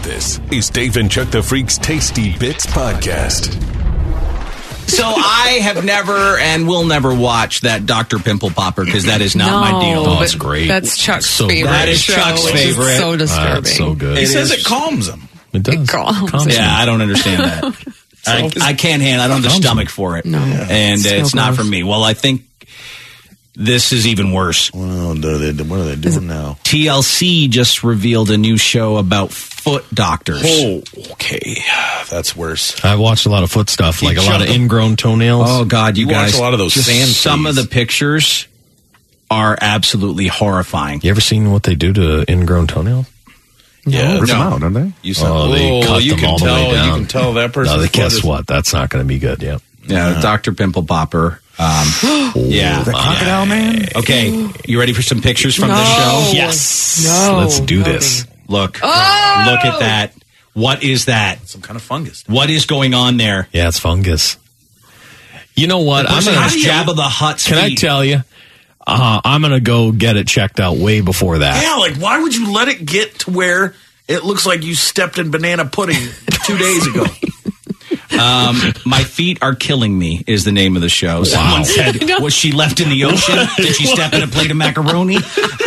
This is Dave and Chuck the Freak's Tasty Bits podcast. So I have never and will never watch that Dr. Pimple Popper because that is not my deal. Oh, it's great. That's Chuck's favorite. That is Chuck's favorite. It's so disturbing. It's so good. He says it calms him. It does. It calms him. Yeah, I don't understand that. I can't handle. I don't have the stomach for it. No, and it's not for me. Well, I think this is even worse. Well, what are they doing now? TLC just revealed a new show about foot doctors. Oh, okay. That's worse. I've watched a lot of foot stuff, like a lot of ingrown toenails. Oh, God, you guys. watch a lot of those sand Some trees. of the pictures are absolutely horrifying. You ever seen what they do to ingrown toenails? Yeah, Rip them out, don't they? They cut them all the way down. You can tell that person. No, guess what? That's not going to be good. Yep. Yeah, Dr. Pimple Popper. Yeah. The crocodile man? Okay, you ready for some pictures from the show? Yes. No. Let's do this. Look. Look at that. What is that? Some kind of fungus. What is going on there? Yeah, it's fungus. You know what? I'm going to Jabba the Hutt's Can I feet. tell you? I'm going to go get it checked out way before that. Yeah, like why would you let it get to where it looks like you stepped in banana pudding 2 days ago? My feet are killing me is the name of the show. Someone said, was she left in the ocean? Did she step in a plate of macaroni?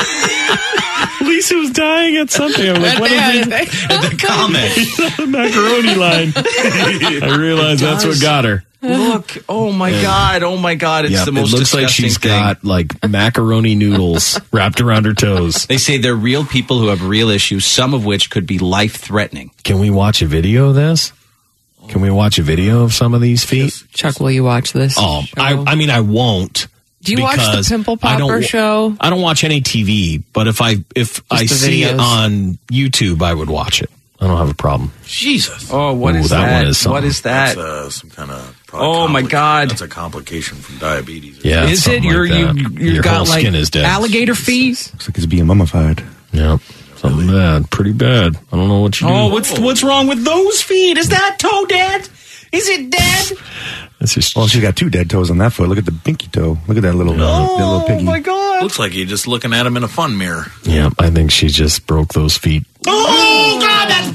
Lisa was dying at something. I'm like, what is it? The comment. The macaroni line. I realized that's what got her. Look, oh my God, it's Yep, the most it looks like disgusting she's thing. got like macaroni noodles wrapped around her toes. They say they're real people who have real issues, some of which could be life-threatening. Can we watch a video of this? Can we watch a video of some of these feet? Chuck, will you watch this? Oh, show? I mean, I won't. Do you watch the Pimple Popper show? I don't watch any TV, but if I the see it videos. on YouTube, I would watch it. I don't have a problem. Jesus. Oh, what Ooh, is that that? one is something. What is that? That's some kind of. Oh, my God. That's a complication from diabetes. Yeah, Is it? something like that. You Your got whole like skin is dead. alligator feet? Looks like it's being mummified. Yeah, something bad, pretty bad. I don't know what you do. Oh, what's wrong with those feet? Is that toe dead? Is it dead? It's just Well, she's got 2 dead toes on that foot. Look at the pinky toe. Look at that little piggy. Oh my God! Looks like you're just looking at him in a fun mirror. yeah. I think she just broke those feet. Oh God, that's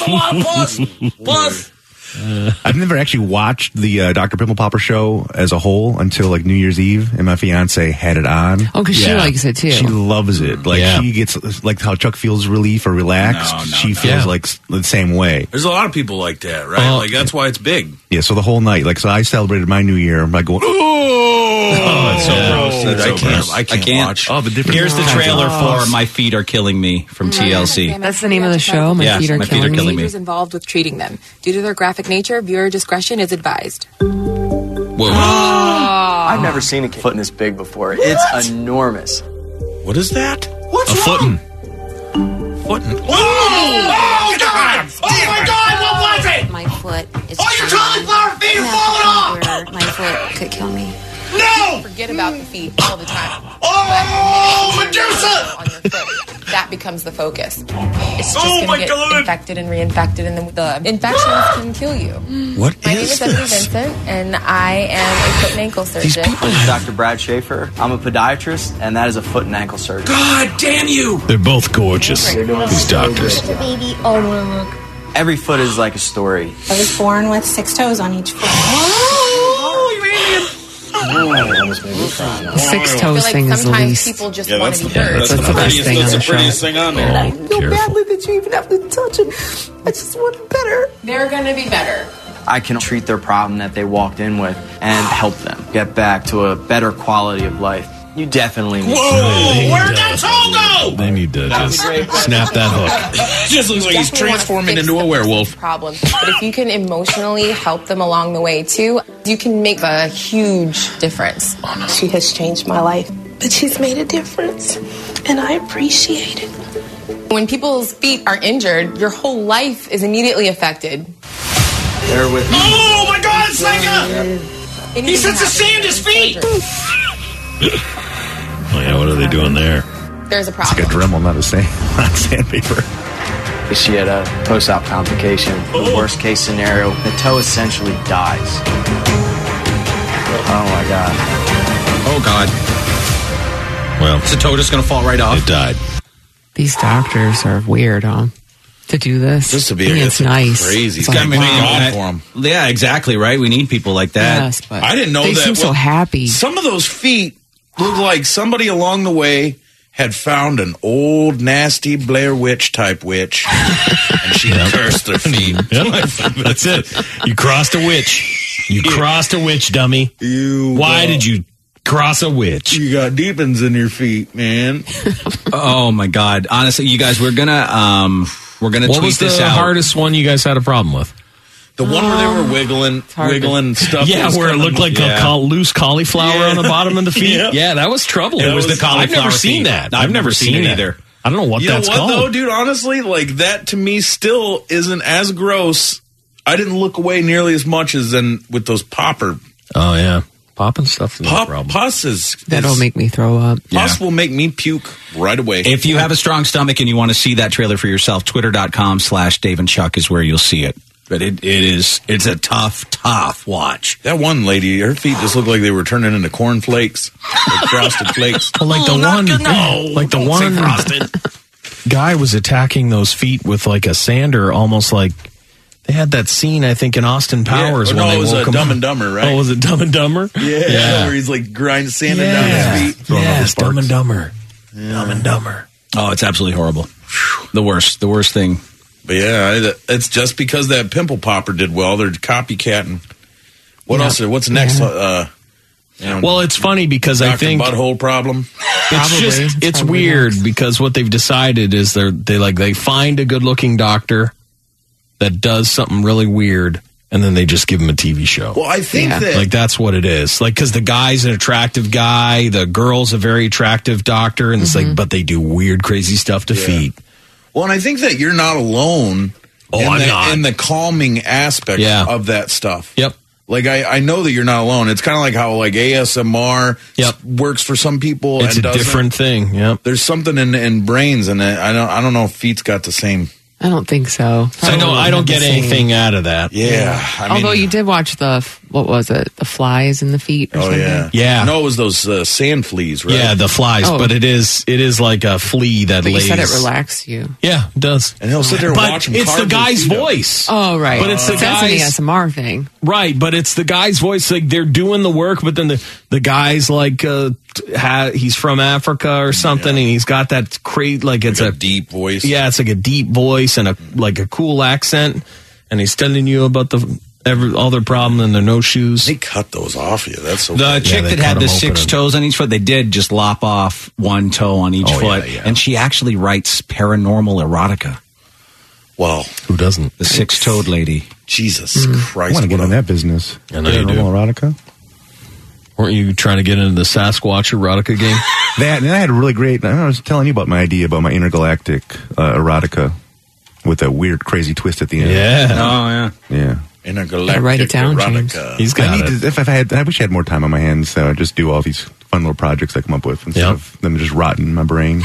Buzz. I've never actually watched the Dr. Pimple Popper show as a whole until like New Year's Eve, and my fiance had it on. Oh, because she Yeah. likes it too. She loves it. Like Yeah. she gets like how Chuck feels relief or relaxed. She feels Yeah. like the same way. There's a lot of people like that, right? Like that's why it's big. Yeah. So the whole night, like, so I celebrated my New Year by going, Oh, it's so gross. That's I so can't- gross. I can't watch. oh, the different. Here's the trailer for "My Feet Are Killing Me" from TLC. That's the name of the show. My Yes, feet are My Feet Are killing Killing me. Me. Procedures involved with treating them. Due to their graphic nature, viewer discretion is advised. Whoa! I've never seen a foot this big before. It's enormous. What is that? A footin'. Footin'. Oh my God! What was it? My foot is. Oh, your cauliflower feet are falling off! My foot could kill me. No! Forget about the feet all the time. Oh, Medusa! On your foot. That becomes the focus. It's just Oh going my to get God. infected and reinfected, and then the infections can kill you. What My name is is Emily this? Vincent, and I am a foot and ankle surgeon. I'm Dr. Brad Schaefer. I'm a podiatrist, and that is a foot and ankle surgeon. God damn you! They're both gorgeous. These doctors. Baby, oh look. Every foot is like a story. I was born with 6 toes on each foot. The 6 I feel toes like thing is the sometimes least. people just want to be heard. That's the best thing on the show. thing on there. Oh, careful. that you even have to touch it. I just want it better. They're going to be better. I can treat their problem that they walked in with and help them get back to a better quality of life. You definitely need Whoa! Where'd that toe go? They need to just snap that hook. It just looks like he's Definitely wanna transforming fix into the a werewolf. person's problem. But if you can emotionally help them along the way too, you can make a huge difference. She has changed my life, but she's made a difference, and I appreciate it. When people's feet are injured, your whole life is immediately affected. Bear with me. Oh my God, it's like a... He sets the sand his feet! Oh yeah, what are they doing there? There's a Like a problem. Dremel, not sandpaper. She had a post-op complication. The worst case scenario, the toe essentially dies. Oh my God. Oh God! Well, Is the toe just going to fall right off? it died. These doctors are weird, huh? to do this. This would be it's nice. Crazy. It's like, wow. For them. Yeah, exactly, right? We need people like that. Yes, but I didn't know they that. seem so happy. Some of those feet look like somebody along the way had found an old, nasty Blair Witch type witch, and she cursed their feet. That's it. You crossed a witch. You crossed a witch, dummy. Why did you cross a witch? You got deepens in your feet, man. Oh my God! Honestly, you guys, we're gonna what tweet was this the out. hardest one you guys had a problem with? The one where they were wiggling stuff. Yeah, where it looked like a loose cauliflower on the bottom of the feet. Yeah, that was trouble. It was the cauliflower. I've never seen feet. that. I've never seen it either. I don't know what that's called. Though, dude, honestly, like that to me still isn't as gross. I didn't look away nearly as much as then with those popper. Oh yeah, popping stuff. No problem. Pus is That'll make me throw up. Pus will make me puke right away. If you have a strong stomach and you want to see that trailer for yourself, twitter.com/Dave and Chuck is where you'll see it. But it's a tough watch. That one lady, her feet just looked like they were turning into cornflakes, like frosted flakes. Well, like the one guy was attacking those feet with like a sander, almost like they had that scene, I think, in Austin Powers. Yeah. When it was woke him Dumb up. and Dumber, right? Oh, was it Dumb and Dumber? Yeah. Where he's like sanding down his feet. Yes, Dumb and Dumber. Yeah. Dumb and Dumber. Oh, it's absolutely horrible. The worst thing. But yeah, it's just because that pimple popper did well. They're copycatting. What else? What's next? Well, it's funny because I think butthole problem. It's weird because what they've decided is they find a good looking doctor that does something really weird, and then they just give him a TV show. Well, I think that that's what it is. Like, because the guy's an attractive guy, the girl's a very attractive doctor, and it's like, but they do weird, crazy stuff to feet. Well, and I think that you're not alone in the calming aspect of that stuff. Yep. Like, I know that you're not alone. It's kind of like how, like, ASMR works for some people. It's and a different thing. Yep. There's something in brains, and I don't know if feet's got the same. I don't think so. So I don't get anything out of that. Yeah. Although you did watch what was it? The flies in the feet or something? Yeah. No, it was those sand fleas, right? Yeah, the flies, but it is like a flea that lays. You said it relaxes you. Yeah, it does. And he'll sit there and watch him. It's the guy's voice. Oh, right. But it's the guy's ASMR thing. Right, but it's the guy's voice. Like, they're doing the work, but then the guy's like, he's from Africa or something, and he's got that it's a deep voice. Yeah, it's like a deep voice and a cool accent, and he's telling you about all their problem and their no shoes. They cut those off you. That's so the chick that had the 6 toes on each foot. They did just lop off one toe on each foot, and she actually writes paranormal erotica. Well, who doesn't? The 6-toed lady. Jesus Christ! I want to get in that business. I know you do. Erotica. Weren't you trying to get into the Sasquatch erotica game? And I had a really great. I was telling you about my idea about my intergalactic erotica with a weird, crazy twist at the end. Yeah. Oh yeah. Yeah. Intergalactic write it down, erotica. James. He's got it. I wish I had more time on my hands. So I'd just do all these fun little projects I come up with instead of them just rotting in my brain.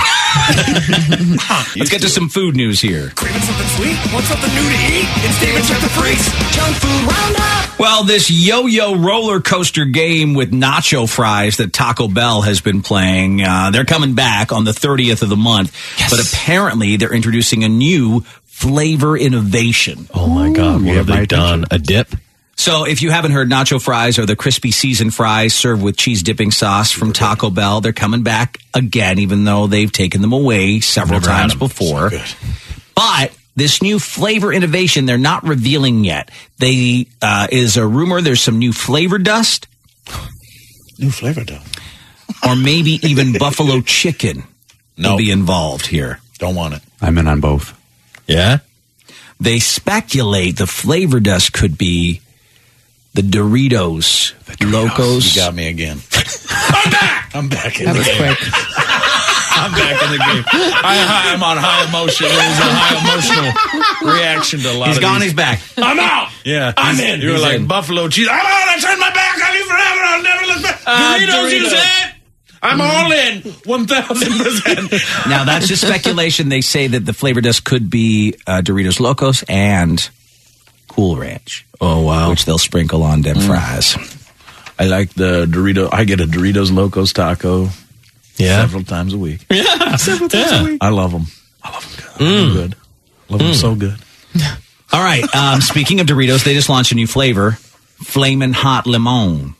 Let's get to some food news here. Craving something sweet? Want something new to eat? It's Dave and Chuck the Freaks Junk Food Roundup. Well, this yo-yo roller coaster game with nacho fries that Taco Bell has been playing, they're coming back on the 30th of the month. Yes. But apparently they're introducing a new flavor innovation. Oh, my God. What have they done? A dip? So if you haven't heard, nacho fries are the crispy seasoned fries served with cheese dipping sauce from Taco Bell. They're coming back again, even though they've taken them away several times before. But this new flavor innovation, they're not revealing yet. They is a rumor there's some new flavor dust. New flavor dust. Or maybe even buffalo chicken will be involved here. Don't want it. I'm in on both. Yeah? They speculate the flavor dust could be the Doritos Locos. You got me again. I'm back in the game. Quick. I'm back in the game. I'm on high emotion. It was a high emotional reaction to a lot He's of gone, these. he's back. I'm out. Yeah. I'm in. You were like in. buffalo cheese. I'm out. I turned my back on you forever. I'll never look back. Doritos, you said? I'm all in. 1,000%. Now, that's just speculation. They say that the flavor dust could be Doritos Locos and Cool Ranch. Oh, wow. Which they'll sprinkle on them fries. I like the Dorito. I get a Doritos Locos taco several times a week. Yeah. Several times a week. I love them. I love them good. Good. Love them so good. All right. Speaking of Doritos, they just launched a new flavor, Flamin' Hot Lemon.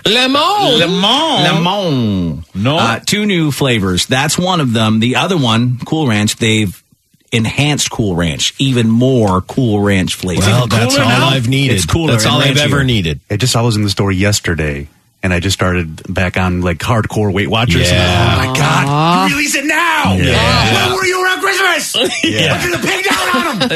Lemon. No. 2 new flavors. That's one of them. The other one, Cool Ranch, they've enhanced Cool Ranch, even more Cool Ranch flavor. Well, that's all I've needed. It's cooler. That's all I've ever needed. I was in the store yesterday, and I just started back on like hardcore Weight Watchers. Yeah. And, oh my God! You release it now! Yeah. Where were you around Christmas? Yeah. Put the pig down on him.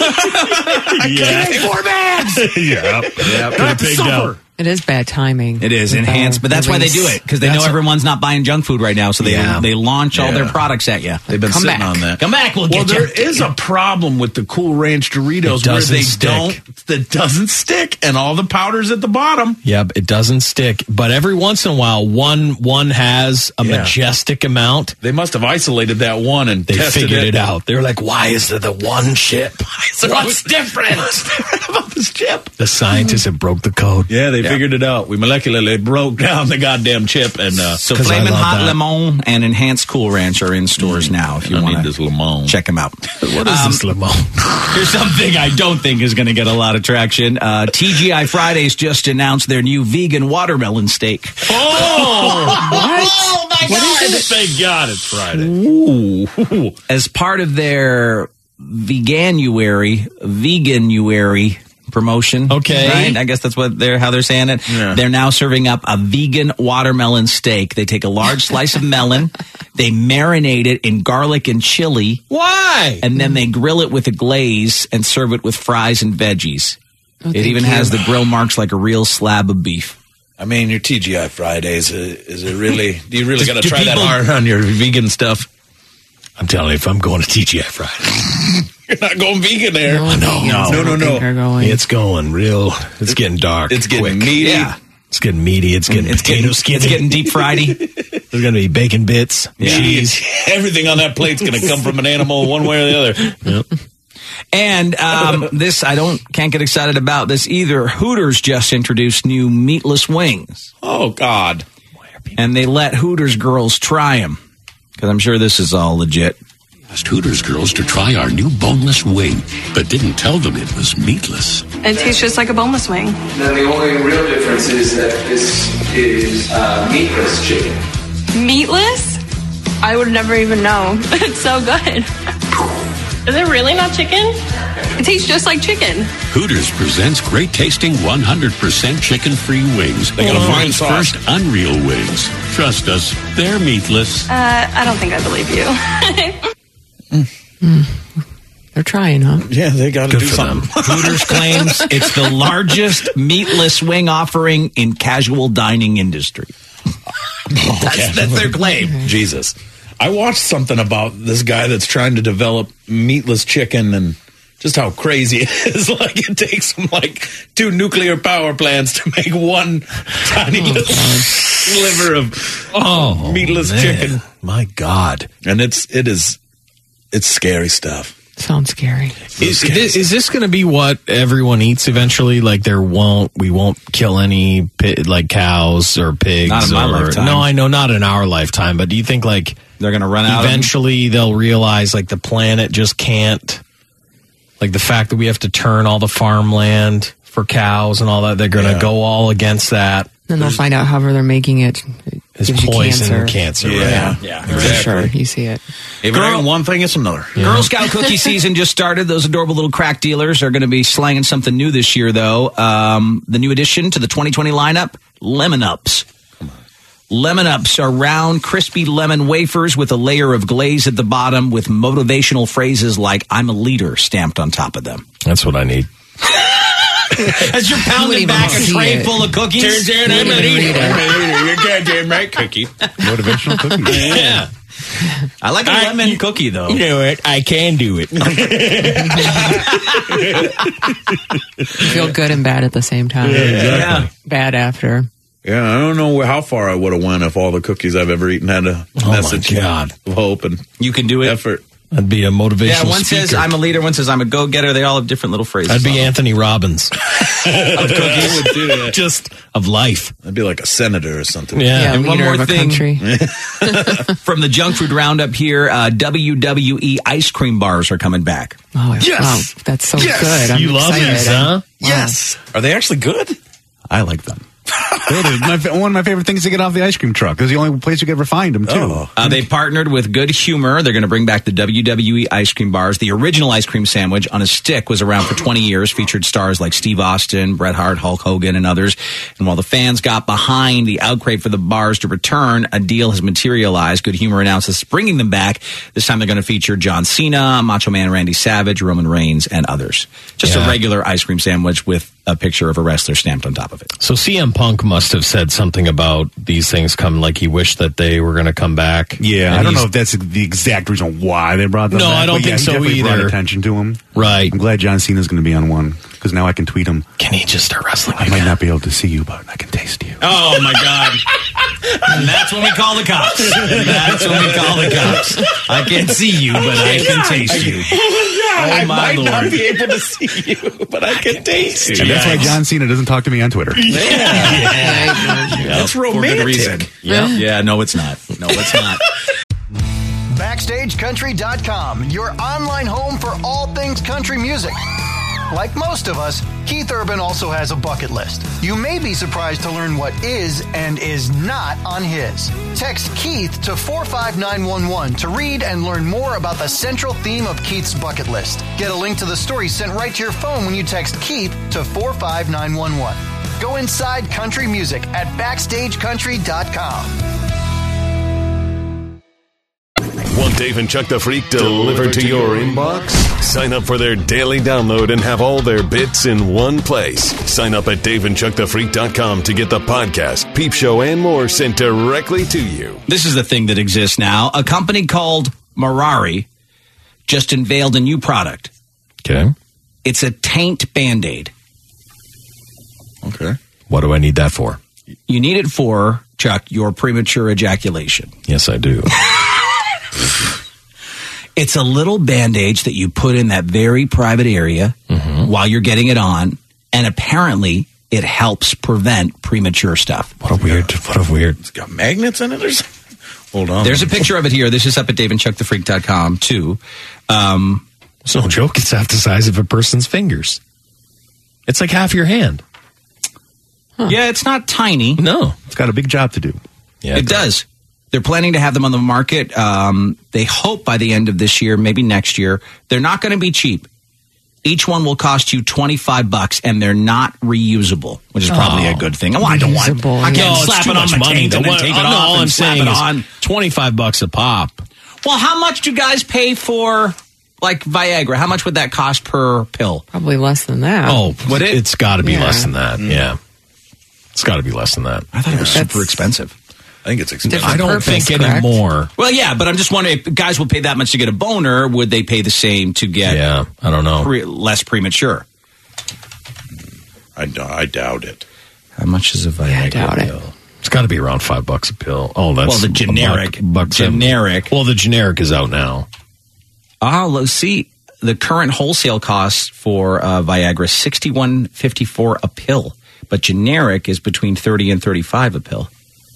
Yeah. 4 bags. Yeah. Put the pig down. It is bad timing. It is enhanced, but that's why they do it, because they know everyone's not buying junk food right now, so they launch all their products at you. They've been sitting on that. Come back, we'll get you. There is a problem with the Cool Ranch Doritos where that doesn't stick, and all the powder's at the bottom. Yep, it doesn't stick. But every once in a while, one has a majestic amount. They must have isolated that one and they tested figured it out. They're like, why is there the one chip? What's different about this chip? The scientists have broke the code. Yeah, they figured it out. We molecularly broke down the goddamn chip. And so Flamin' Hot Lemon and Enhanced Cool Ranch are in stores now if you want to check them out. What is this lemon? Here's something I don't think is going to get a lot of traction. TGI Fridays just announced their new vegan watermelon steak. Oh! What? Oh, my God. Thank God it's Friday. Ooh. As part of their veganuary promotion. Okay. Right? I guess that's how they're saying it. Yeah. They're now serving up a vegan watermelon steak. They take a large slice of melon, they marinate it in garlic and chili. Why? And then they grill it with a glaze and serve it with fries and veggies. Oh, it even has the grill marks like a real slab of beef. I mean, your TGI Fridays, is it really, do you really got to do try that people- hard on your vegan stuff? I'm telling you, if I'm going to TGI Friday. You're not going vegan there. No. It's going real. It's getting dark. It's getting quick. meaty. Yeah. It's getting meaty. It's getting potato skin. It's getting deep friedy. There's going to be bacon bits, cheese. Everything on that plate's going to come from an animal one way or the other. Yep. And this, can't get excited about this either. Hooters just introduced new meatless wings. Oh, God. And they let Hooters girls try them. Because I'm sure this is all legit. Asked Hooters girls to try our new boneless wing, but didn't tell them it was meatless. It tastes just like a boneless wing. Then the only real difference is that this is meatless chicken. Meatless? I would never even know. It's so good. Is it really not chicken? It tastes just like chicken. Hooters presents great tasting 100% chicken-free wings. They got a fine World's sauce. first Unreal wings. Trust us, they're meatless. I don't think I believe you. They're trying, huh? Yeah, they got to do something. Hooters claims it's the largest meatless wing offering in casual dining industry. That's their claim. Jesus. I watched something about this guy that's trying to develop meatless chicken and just how crazy it is. Like, it takes him like 2 nuclear power plants to make one tiny little sliver of meatless chicken. My God. And it's scary stuff. Sounds scary. Is this going to be what everyone eats eventually? Like we won't kill any cows or pigs? Not in my lifetime. No, I know, not in our lifetime. But do you think they're going to run out? Eventually, they'll realize the planet just can't. Like the fact that we have to turn all the farmland for cows and all that, they're going to go all against that. Then they'll find out however they're making it. It's gives you poison and cancer. Yeah, right? yeah, For exactly. sure. You see it. If it ain't one thing, it's another. Yeah. Girl Scout cookie season just started. Those adorable little crack dealers are going to be slanging something new this year, though. The new addition to the 2020 lineup, Lemon Ups. Lemon Ups are round, crispy lemon wafers with a layer of glaze at the bottom with motivational phrases like, I'm a leader, stamped on top of them. That's what I need. As you're pounding back a tray full of cookies. I'm a leader. You're goddamn right, cookie. Motivational cookies. Yeah. I like a lemon cookie, though. You know it. I can do it. You feel good and bad at the same time. Yeah. Bad after. Yeah, I don't know how far I would have went if all the cookies I've ever eaten had a message my God. of hope and You can do it. effort. That'd be a motivational Yeah, one speaker. says I'm a leader, one says I'm a go-getter. They all have different little phrases. That'd be Anthony Robbins. Of cooking would do that. Just of life. That'd be like a senator or something. Yeah. And one leader more of a thing country. from the Junk Food Roundup here, WWE ice cream bars are coming back. Oh, Yes. wow, that's so Yes. good. I'm You love excited. this, huh? Yes. Are they actually good? I like them. One of my favorite things to get off the ice cream truck. It's the only place you can ever find them, too. They partnered with Good Humor. They're going to bring back the WWE ice cream bars. The original ice cream sandwich on a stick was around for 20 years, featured stars like Steve Austin, Bret Hart, Hulk Hogan, and others. And while the fans got behind the outcry for the bars to return, a deal has materialized. Good Humor announces bringing them back. This time they're going to feature John Cena, Macho Man Randy Savage, Roman Reigns, and others. Just a regular ice cream sandwich with a picture of a wrestler stamped on top of it. So CM Punk must have said something about these things coming, like he wished that they were going to come back. Yeah, And I don't he's- know if that's the exact reason why they brought them No, back. I don't but yeah, think he so definitely either. brought attention to him. Right. I'm glad John Cena's going to be on one, because now I can tweet him. Can he just start wrestling I might not be able to see you, but I can taste you. Oh, my God. And that's when we call the cops. That's when we call the cops. I can't see you, but I can taste you. I my might not Lord. be able to see you, but I can taste you. And that's why John Cena doesn't talk to me on Twitter. That's For romantic. good reason. Yeah, no, it's not. No, it's not. BackstageCountry.com, your online home for all things country music. Like most of us, Keith Urban also has a bucket list. You may be surprised to learn what is and is not on his. Text Keith to 45911 to read and learn more about the central theme of Keith's bucket list. Get a link to the story sent right to your phone when you text Keith to 45911. Go inside country music at BackstageCountry.com. Want Dave and Chuck the Freak delivered to your inbox? Sign up for their daily download and have all their bits in one place. Sign up at daveandchuckthefreak.com to get the podcast, peep show, and more sent directly to you. This is the thing that exists now. A company called Merari just unveiled a new product. Okay. It's a taint Band-Aid. Okay. What do I need that for? You need it for, Chuck, your premature ejaculation. Yes, I do. It's a little bandage that you put in that very private area while you're getting it on, and apparently it helps prevent premature stuff. What a weird. It's got magnets in it or something? Hold on. There's a picture of it here. This is up at daveandchuckthefreak.com, too. It's no joke. It's half the size of a person's fingers. It's like half your hand. Yeah, it's not tiny. No. It's got a big job to do. Yeah, It does. They're planning to have them on the market. They hope by the end of this year, maybe next year. They're not going to be cheap. Each one will cost you $25, and they're not reusable, which is probably a good thing. Oh, I don't want. Reusable, I can't No, slap it's too it on much my money. taint and then What- take it no, off all and I'm slap saying it is on. $25 a pop. Well, how much do guys pay for, like, Viagra? How much would that cost per pill? Probably less than that. Oh, Would it? It's got to be Yeah. less than that. Yeah. It's got to be less than that. I thought it was super expensive. I think it's expensive. I don't purpose, think correct? anymore. Well, yeah, but I'm just wondering if guys will pay that much to get a boner. Would they pay the same to get Yeah, I don't know. less premature? I doubt it. How much is a Viagra I doubt it. pill? It's got to be around $5 a pill. Oh, that's Well, the generic. buck Generic. Well, the generic is out now. Let's see. The current wholesale cost for Viagra is $61.54 a pill, but generic is between $30 and $35 a pill.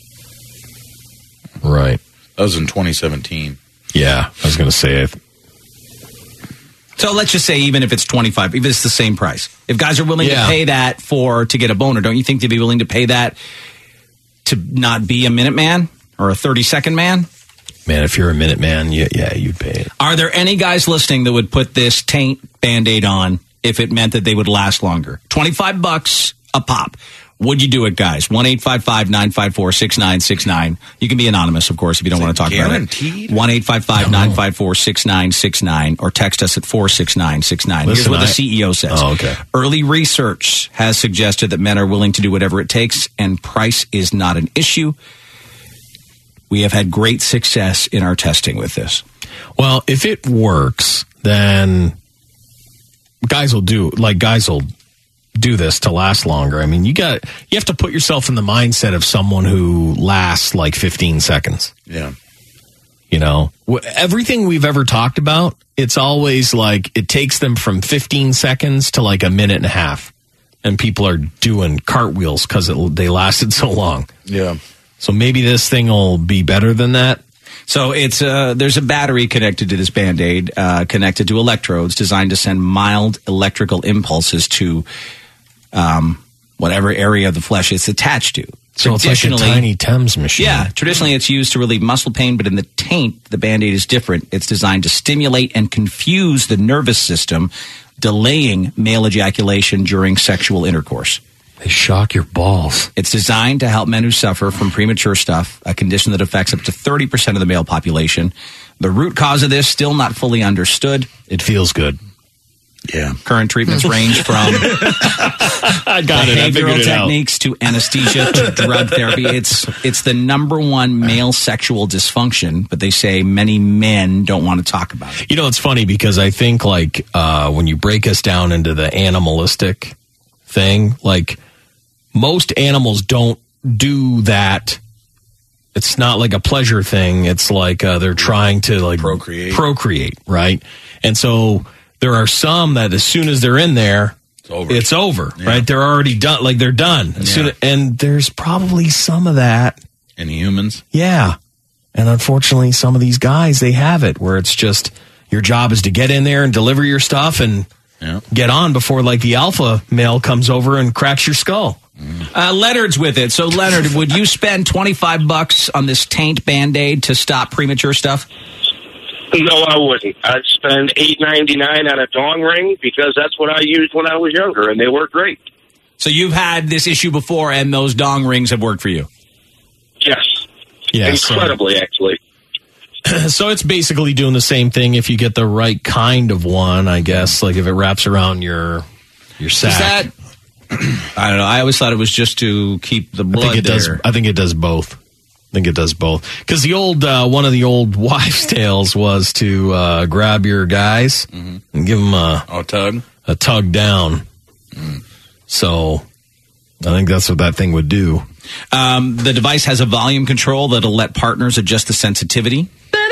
Right. That was in 2017. Yeah, I was going to say it. So let's just say even if it's $25, even if it's the same price, if guys are willing to Yeah. pay that to get a boner, don't you think they'd be willing to pay that to not be a minute man or a 30-second man? Man, if you're a minute man, yeah, you'd pay it. Are there any guys listening that would put this taint Band-Aid on if it meant that they would last longer? $25 a pop. Would you do it, guys? 1-855-954-6969. You can be anonymous, of course, if you don't want to talk guaranteed? about it. 1-855-954-6969 or text us at 46969. Here's Listen, what the CEO says. Oh, okay. Early research has suggested that men are willing to do whatever it takes, and price is not an issue. We have had great success in our testing with this. Well, if it works, then guys will do this to last longer. I mean, you have to put yourself in the mindset of someone who lasts like 15 seconds. Yeah. You know, everything we've ever talked about, it's always like it takes them from 15 seconds to like a minute and a half. And people are doing cartwheels because they lasted so long. Yeah. So maybe this thing will be better than that. So it's there's a battery connected to this Band-Aid, connected to electrodes designed to send mild electrical impulses to whatever area of the flesh it's attached to. So it's like a tiny TEMS machine. Yeah. Traditionally, it's used to relieve muscle pain, but in the taint, the Band-Aid is different. It's designed to stimulate and confuse the nervous system, delaying male ejaculation during sexual intercourse. They shock your balls. It's designed to help men who suffer from premature stuff, a condition that affects up to 30% of the male population. The root cause of this still not fully understood. It feels good. Yeah. Current treatments range from I got it. I figured behavioral it out. techniques to anesthesia to drug therapy. It's the number one male sexual dysfunction, but they say many men don't want to talk about it. You know, it's funny because I think like when you break us down into the animalistic thing, like most animals don't do that. It's not like a pleasure thing. It's like they're trying to like procreate, right? And so there are some that as soon as they're in there, it's over, Yeah. right? They're already done. Like they're done. And there's probably some of that in humans. Yeah. And unfortunately, some of these guys, they have it where it's just your job is to get in there and deliver your stuff and get on before like the alpha male comes over and cracks your skull. Leonard's with it. So Leonard, would you spend $25 on this taint Band-Aid to stop premature stuff? No, I wouldn't. I'd spend $8.99 on a dong ring because that's what I used when I was younger, and they work great. So you've had this issue before, and those dong rings have worked for you? Yes. Yeah, incredibly, actually. So it's basically doing the same thing if you get the right kind of one, I guess. Like if it wraps around your sack. Is that? I don't know. I always thought it was just to keep the blood there. I think it does both. Because the old one of the old wives' tales was to grab your guys and give them a tug down. So I think that's what that thing would do. The device has a volume control that'll let partners adjust the sensitivity.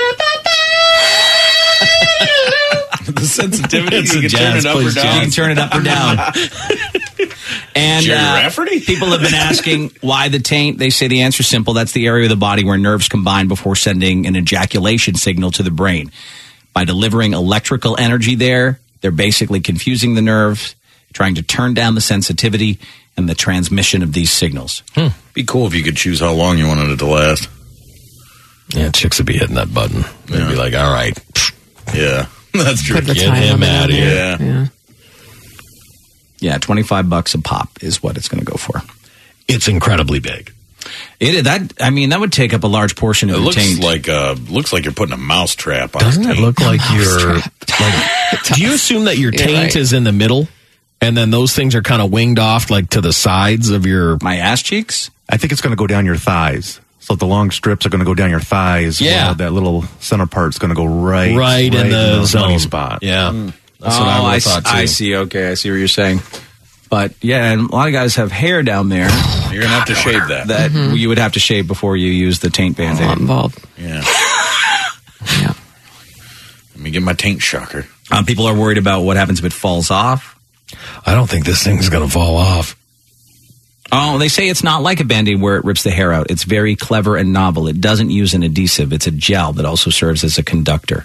The sensitivity, It's you a can turn jazz it up or plays down. jazz. You can turn it up or down. And Jerry Rafferty? people have been asking why the taint. They say the answer's simple. That's the area of the body where nerves combine before sending an ejaculation signal to the brain. By delivering electrical energy there, they're basically confusing the nerves, trying to turn down the sensitivity and the transmission of these signals. Be cool if you could choose how long you wanted it to last. Yeah, chicks would be hitting that button. They'd be like, all right. Yeah, that's true. Put the Get time him limit out on of there. here. Yeah, $25 a pop is what it's going to go for. It's incredibly big. That would take up a large portion of It the looks taint. looks like you're putting a mouse trap on. Doesn't his it taint. look like you're like, do you assume that your You're taint right. is in the middle and then those things are kind of winged off like to the sides of my ass cheeks? I think it's going to go down your thighs. So the long strips are going to go down your thighs. Yeah. while that little center part's going to go right in the money zone spot. Yeah. That's what I would've thought too. I see. Okay, I see what you're saying. But yeah, and a lot of guys have hair down there. You're gonna have to shave that. That you would have to shave before you use the taint Band-Aid. A lot involved. Yeah. Yeah. Let me get my taint shocker. People are worried about what happens if it falls off. I don't think this thing's going to fall off. Oh, they say it's not like a Band-Aid where it rips the hair out. It's very clever and novel. It doesn't use an adhesive. It's a gel that also serves as a conductor.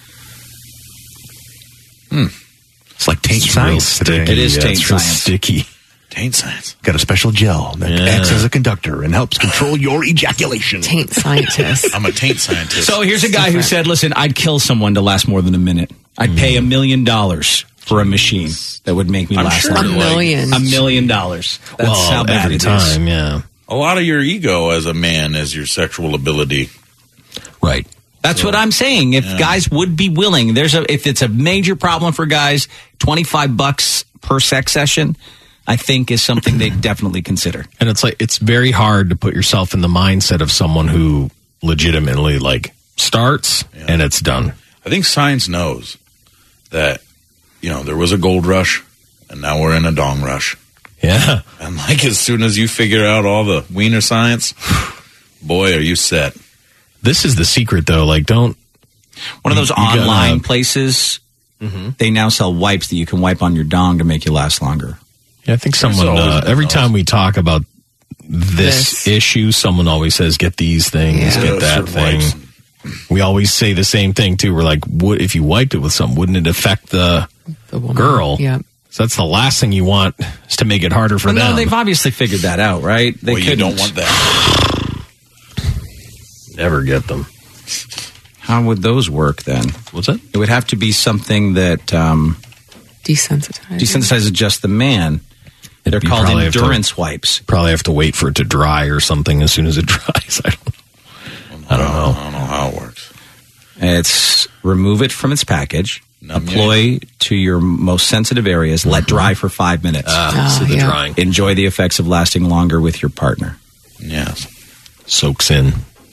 It's like taint science today. It is taint it's real science. sticky. Taint science. Got a special gel that acts as a conductor and helps control your ejaculation. Taint scientist. I'm a taint scientist. So here's a guy who said, listen, I'd kill someone to last more than a minute. I'd pay $1 million for a machine that would make me last sure longer. $1 million. $1 million. That's Well, how bad every it is. time, yeah. a lot of your ego as a man is your sexual ability. Right. That's what I'm saying. If guys would be willing, if it's a major problem for guys, $25 per sex session, I think is something they definitely consider. And it's very hard to put yourself in the mindset of someone who legitimately starts and it's done. I think science knows that, there was a gold rush and now we're in a dong rush. Yeah. And as soon as you figure out all the wiener science, boy, are you set. This is the secret, though. Like, don't. One of those online places, they now sell wipes that you can wipe on your dong to make you last longer. Yeah, I think someone, every time we talk about this issue, someone always says, get these things, get that thing. Wipes. We always say the same thing, too. We're like, if you wiped it with something, wouldn't it affect the girl? Yeah. So that's the last thing you want, is to make it harder for them. No, they've obviously figured that out, right? You don't want that. Never get them. How would those work then? What's that? It would have to be something that desensitizes just the man. They're called endurance wipes. Probably have to wait for it to dry or something as soon as it dries. I don't know. I don't know how it works. It's remove it from its package, apply to your most sensitive areas, let dry for 5 minutes. Drying. Enjoy the effects of lasting longer with your partner. Yes. Soaks in.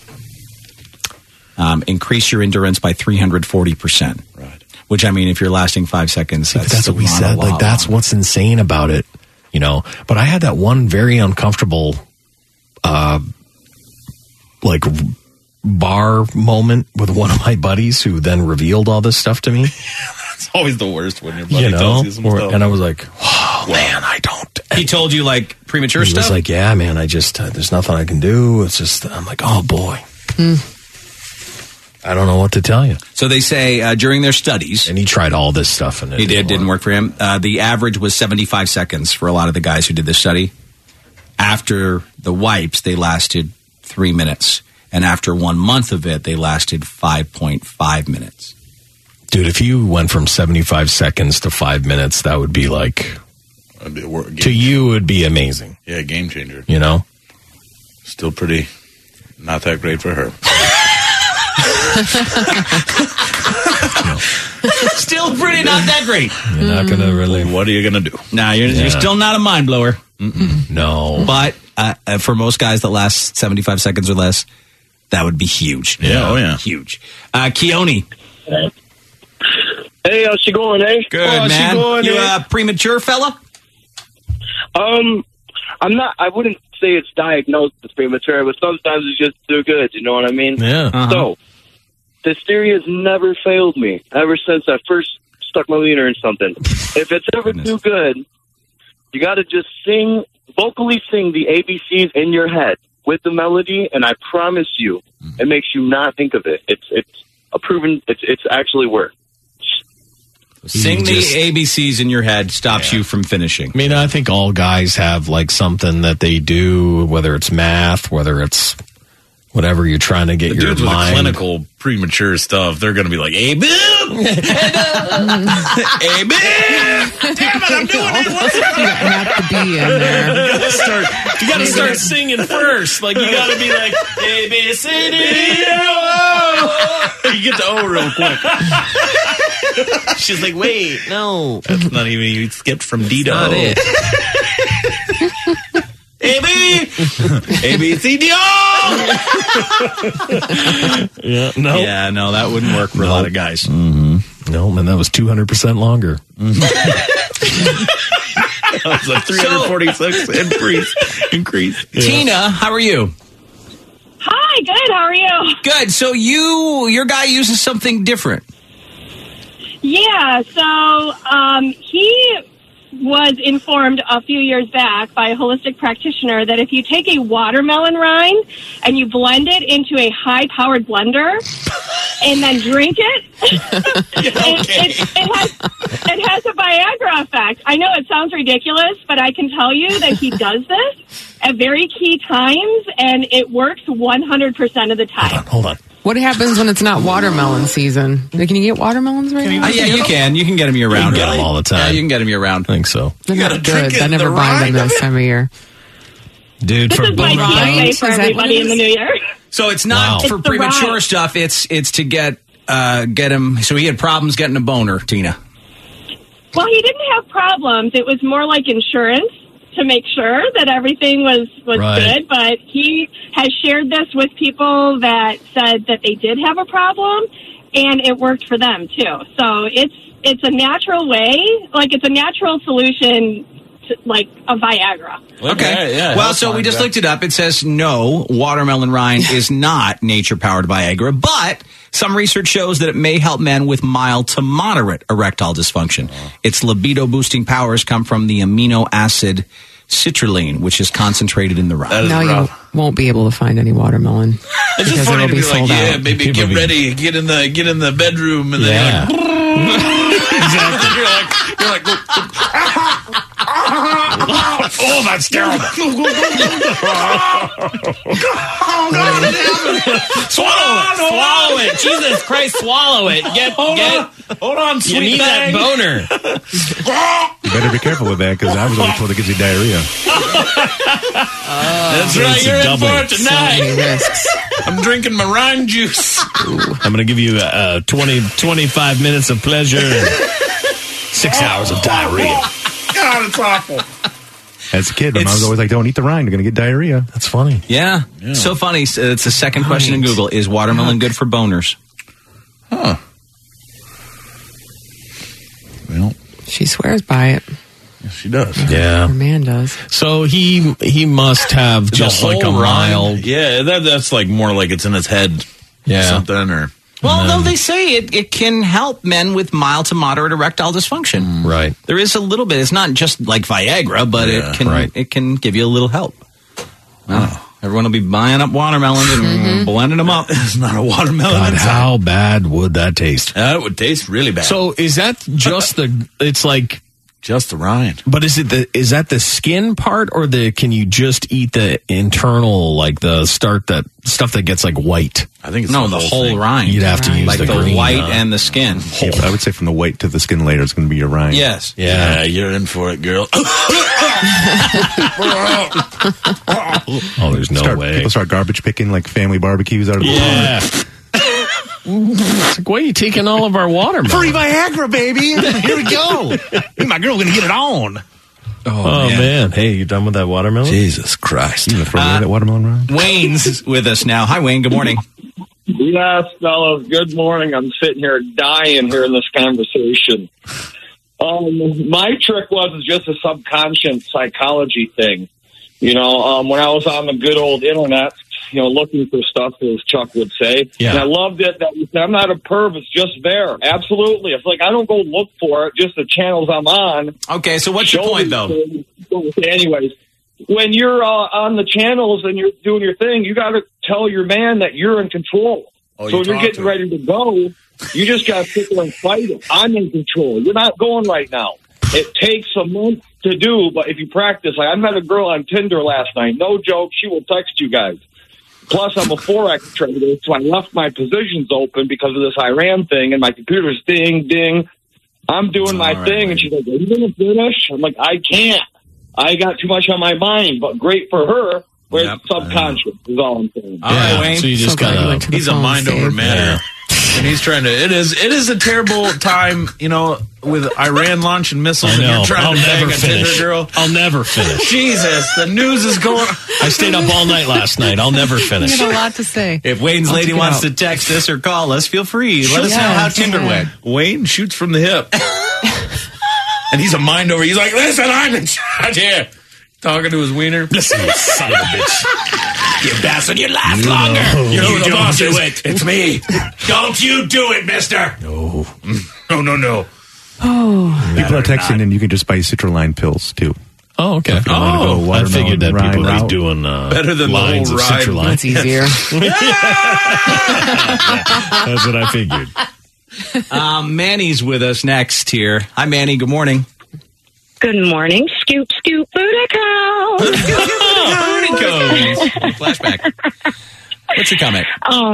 Increase your endurance by 340%. Right. Which, I mean, if you're lasting 5 seconds, that's what we said. Like, that's what's insane about it, you know. But I had that one very uncomfortable, bar moment with one of my buddies who then revealed all this stuff to me. It's always the worst when your buddy tells you some stuff. And I was like, oh, man, I don't. He told you, like, premature stuff? He was like, yeah, man, I just, there's nothing I can do. It's just, I'm like, oh, boy. I don't know what to tell you. So they say during their studies. And he tried all this stuff. And it didn't work for him. The average was 75 seconds for a lot of the guys who did this study. After the wipes, they lasted 3 minutes. And after 1 month of it, they lasted 5.5 minutes. Dude, if you went from 75 seconds to 5 minutes, that would be like, to you, it would be amazing. Yeah, game changer. You know? Still pretty, not that great for her. Still pretty not that great. You're not going to really. What are you going to do? Nah, you're still not a mind blower. No. But for most guys that last 75 seconds or less, that would be huge. Yeah, oh yeah. Huge. Keone. Hey, how's she going, eh? Good, man. You a premature fella? I'm not, I wouldn't say it's diagnosed as premature, but sometimes it's just too good, you know what I mean? Yeah. So, Hysteria has never failed me ever since I first stuck my wiener in something. If it's ever too good, you got to just vocally sing the ABCs in your head with the melody, and I promise you, it makes you not think of it. It's a proven. It's actually worked. Sing the ABCs in your head stops you from finishing. I mean, I think all guys have like something that they do, whether it's math, whether it's whatever you're trying to get the your dudes mind. With the clinical premature stuff, they're going to be like, "Hey, boo! Hey, boo! Damn it, I'm doing it! What's up?" You have to be in there. You got to start singing first. Like you got to be like A B C D E O. You get the O real quick. She's like, "Wait, no, that's not even. You skipped from D to O." It. A B C D O. Yeah, no, that wouldn't work for a lot of guys. Mm-hmm. No, man, that was 200% longer. That was a 346 increase. Yeah. Tina, how are you? Hi, good. How are you? Good. So your guy uses something different. Yeah. So he was informed a few years back by a holistic practitioner that if you take a watermelon rind and you blend it into a high-powered blender and then drink it, it has a Viagra effect. I know it sounds ridiculous, but I can tell you that he does this at very key times, and it works 100% of the time. Hold on. What happens when it's not watermelon season? Can you get watermelons right now? Yeah, you can. You can get them year round. You can get them all the time. Yeah, you can get them year round. I think so. They're not good. I never buy them this time of year. Dude, this is my PSA for everybody in the new year. So it's not for premature stuff. It's to get him. So he had problems getting a boner, Tina. Well, he didn't have problems. It was more like insurance to make sure that everything was good. But he has shared this with people that said that they did have a problem, and it worked for them too. So it's a natural way, like it's a natural solution like a Viagra. Okay. Yeah, well, so we just looked it up. It says no, watermelon rind is not nature-powered Viagra, but some research shows that it may help men with mild to moderate erectile dysfunction. Its libido-boosting powers come from the amino acid citrulline, which is concentrated in the rind. No, you won't be able to find any watermelon. It's just because funny it'll to be be like, sold yeah, out. baby, get ready, get in the bedroom, and then you're like, you're like, oh, that's terrible. Swallow it. Jesus Christ, swallow it. Hold on, you sweet need thing. that boner. You better be careful with that because I was always told it gives you diarrhea. That's right, you're in for it tonight. I'm drinking my rind juice. I'm going to give you 25 minutes of pleasure and 6 hours of diarrhea. God, it's awful. As a kid, my mom was always like, don't eat the rind. You're going to get diarrhea. That's funny. Yeah. So funny. It's the second question in Google. Is watermelon good for boners? Huh. Well, She swears by it. yes, she does. Yeah. Her man does. So he must have just The like a whole rind, mild. yeah, that's like more like it's in his head, Yeah. something or. Well, no, they say it can help men with mild to moderate erectile dysfunction. Right. There is a little bit. It's not just like Viagra, but it can give you a little help. Wow. Everyone will be buying up watermelons and blending them up. It's not a watermelon. God, inside. how bad would that taste? It would taste really bad. So is that just it's like just the rind. But is that the skin part or can you just eat the internal, like the stuff that gets like white? I think it's the whole rind. You'd have to use like the the green, white and the skin. I would say from the white to the skin layer, it's going to be your rind. Yes. Yeah, you're in for it, girl. Oh, there's no way. People start garbage picking like family barbecues out of the Yeah. It's like, why are you taking all of our watermelon? Free Viagra, baby. Here we go. Me and my girl going to get it on. Oh, man. Hey, you done with that watermelon? Jesus Christ. You going to throw away that watermelon rind? Wayne's with us now. Hi, Wayne. Good morning. Yes, fellas. Good morning. I'm sitting here dying here in this conversation. My trick was just a subconscious psychology thing. You know, when I was on the good old internet, looking for stuff, as Chuck would say. Yeah. And I loved it that you said, I'm not a perv, it's just there. Absolutely. It's like I don't go look for it, just the channels I'm on. Okay, so what's your point, though? Anyways, when you're on the channels and you're doing your thing, you got to tell your man that you're in control. Oh, so when you're getting ready to go, you just got to sit there and fight it. I'm in control. You're not going right now. It takes a month to do, but if you practice, like I met a girl on Tinder last night. No joke. She will text you guys. Plus, I'm a Forex trader, so I left my positions open because of this Iran thing, and my computer's ding, ding. I'm doing my thing, and she's like, are you going to finish? I'm like, I can't. I got too much on my mind, but great for her. Where it's subconscious is all I'm saying. All right, Wayne. So you just got he's a mind over matter. And he's trying to. It is a terrible time, with Iran launching missiles, and you're trying to bang a Tinder girl. I'll never finish. Jesus, the news is going. I stayed up all night last night. I'll never finish. You have a lot to say. If Wayne's lady wants to text us or call us, feel free. Let us know how Tinder went. Wayne shoots from the hip, and he's a mind over. He's like, listen, I'm in charge here. Talking to his wiener. Listen, you son of a bitch. You bastard, you last longer. You know the boss is. It's me. Don't you do it, mister. No. No. Oh. People are texting, and you can just buy citrulline pills, too. Oh, okay. If you want to go I figured that watermelon people rind are doing better than lines the of whole ride. citrulline. That's easier. That's what I figured. Manny's with us next here. Hi, Manny. Good morning. Good morning. Scoop, scoop, Bootico. Bootico. Flashback. What's your comment?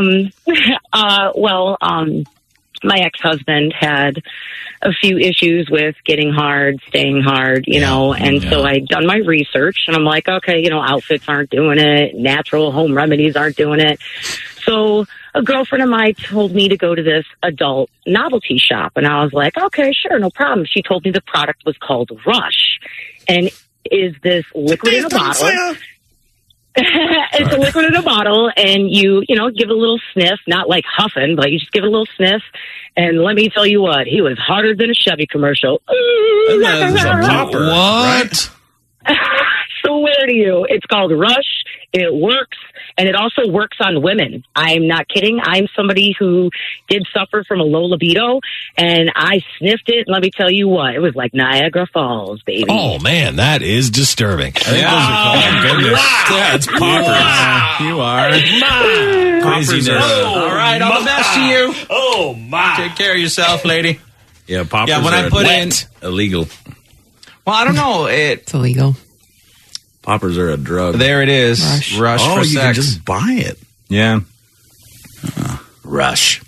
My ex-husband had a few issues with getting hard, staying hard, and so I'd done my research, and I'm like, okay, outfits aren't doing it, natural home remedies aren't doing it. So a girlfriend of mine told me to go to this adult novelty shop, and I was like, okay, sure, no problem. She told me the product was called Rush, and is this liquid in a bottle. It's a liquid in a bottle, and you give it a little sniff, not like huffing, but you just give it a little sniff. And let me tell you what, he was harder than a Chevy commercial. It's a popper. What? Swear to you, it's called Rush. It works, and it also works on women. I'm not kidding. I'm somebody who did suffer from a low libido, and I sniffed it. Let me tell you what, it was like Niagara Falls, baby. Oh, man, that is disturbing. Yeah. Goodness. Yeah, it's poppers. You are. Craziness. All right, all the best to you. Oh, my. Take care of yourself, lady. Yeah, poppers Yeah, when I are put illegal. Well, I don't know. It's illegal. Poppers are a drug. There it is. Rush for you sex. can just buy it. Yeah. Rush.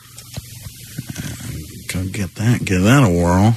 Go get that a whirl.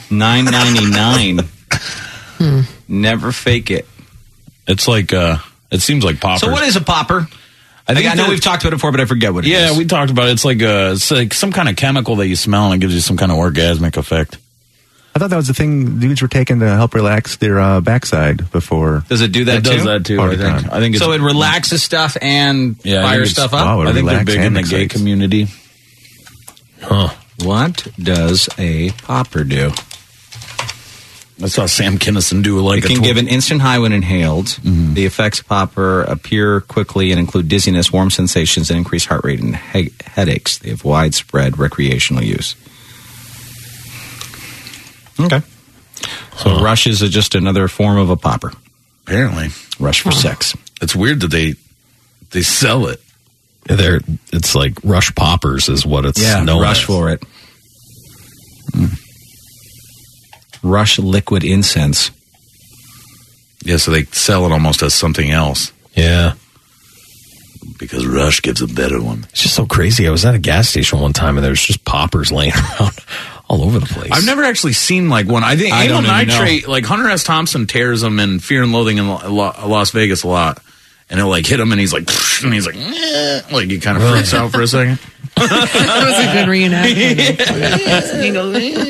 $9.99. Never fake it. It's like it seems like poppers. So what is a popper? I know we've talked about it before, but I forget what it is. Yeah, we talked about it. It's like some kind of chemical that you smell and it gives you some kind of orgasmic effect. I thought that was the thing dudes were taking to help relax their backside before. Does it do that too? It does that too, I think it's, so it relaxes stuff and I fires think stuff up? I think they're big in the gay community. Huh. What does a popper do? I saw Sam Kinison do It can give an instant high when inhaled. Mm-hmm. The effects of popper appear quickly and include dizziness, warm sensations, and increased heart rate and headaches. They have widespread recreational use. Okay. So Rush is just another form of a popper. Apparently. Rush for sex. It's weird that they sell it. It's like Rush Poppers is what it's known Rush as. for it. Rush liquid incense. Yeah, so they sell it almost as something else. Yeah. Because Rush gives a better one. It's just so crazy. I was at a gas station one time and there's just poppers laying around all over the place. I've never actually seen like one. I think amyl nitrate, like Hunter S. Thompson tears them in Fear and Loathing in Las Vegas a lot. And he'll like hit him and he's like, and he's like, like he kind of freaks out for a second. That was a good reenactment. He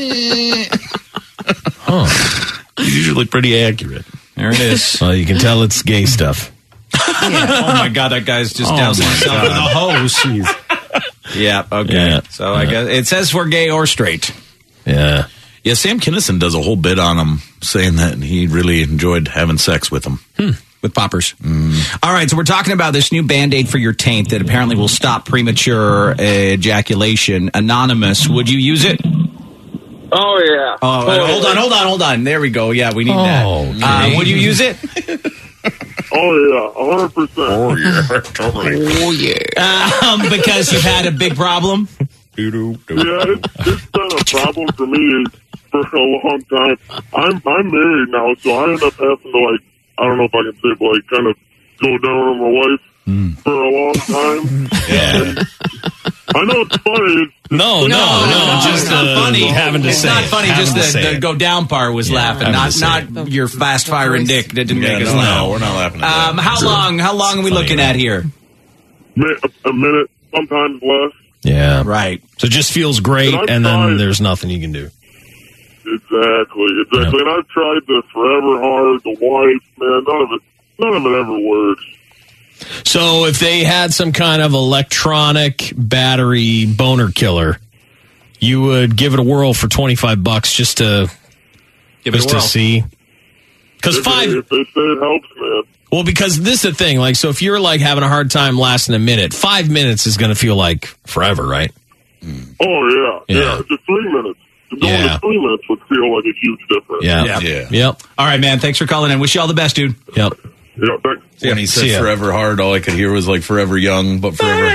goes, He's usually pretty accurate. There it is. Well, you can tell it's gay stuff. Oh my God, that guy's just dousing himself with a hose. Yeah, okay. Yeah. So I guess it says we're gay or straight. Yeah. Yeah, Sam Kinison does a whole bit on him saying that he really enjoyed having sex with them. With poppers. All right, so we're talking about this new Band-Aid for your taint that apparently will stop premature ejaculation. Anonymous, would you use it? Oh, yeah. Oh, hold on. There we go. Yeah, we need that. Okay. Would you use it? Oh, yeah, 100%. Oh, yeah, totally. oh, yeah. Because you've had a big problem? Yeah, it's been a problem for me for a long time. I'm married now, so I end up having to, like, I don't know if I can say, but, like, kind of go down on my wife for a long time. Yeah. I know it's funny. No, just it's not funny. Having to it's say not it. funny. Having Just to say the it. go down part was laughing, not your fast firing dick that didn't make us laugh. No, we're not laughing at that. How long are we looking at here? A minute, sometimes less. Yeah. Right. So it just feels great, and then there's nothing you can do. Exactly. Yeah. And I've tried the Forever Hard, the Wife, man, none of it ever works. So if they had some kind of electronic battery boner killer, you would give it a whirl for $25 just to see. Because If they say it helps, man. Well, because this is the thing. Like, so if you're like having a hard time lasting a minute, 5 minutes is going to feel like forever, right? Oh, yeah. Just 3 minutes. Going to 3 minutes would feel like a huge difference. Yep. All right, man. Thanks for calling in. Wish you all the best, dude. Yep. Yeah, thanks. When he said forever hard, all I could hear was like forever young, but forever.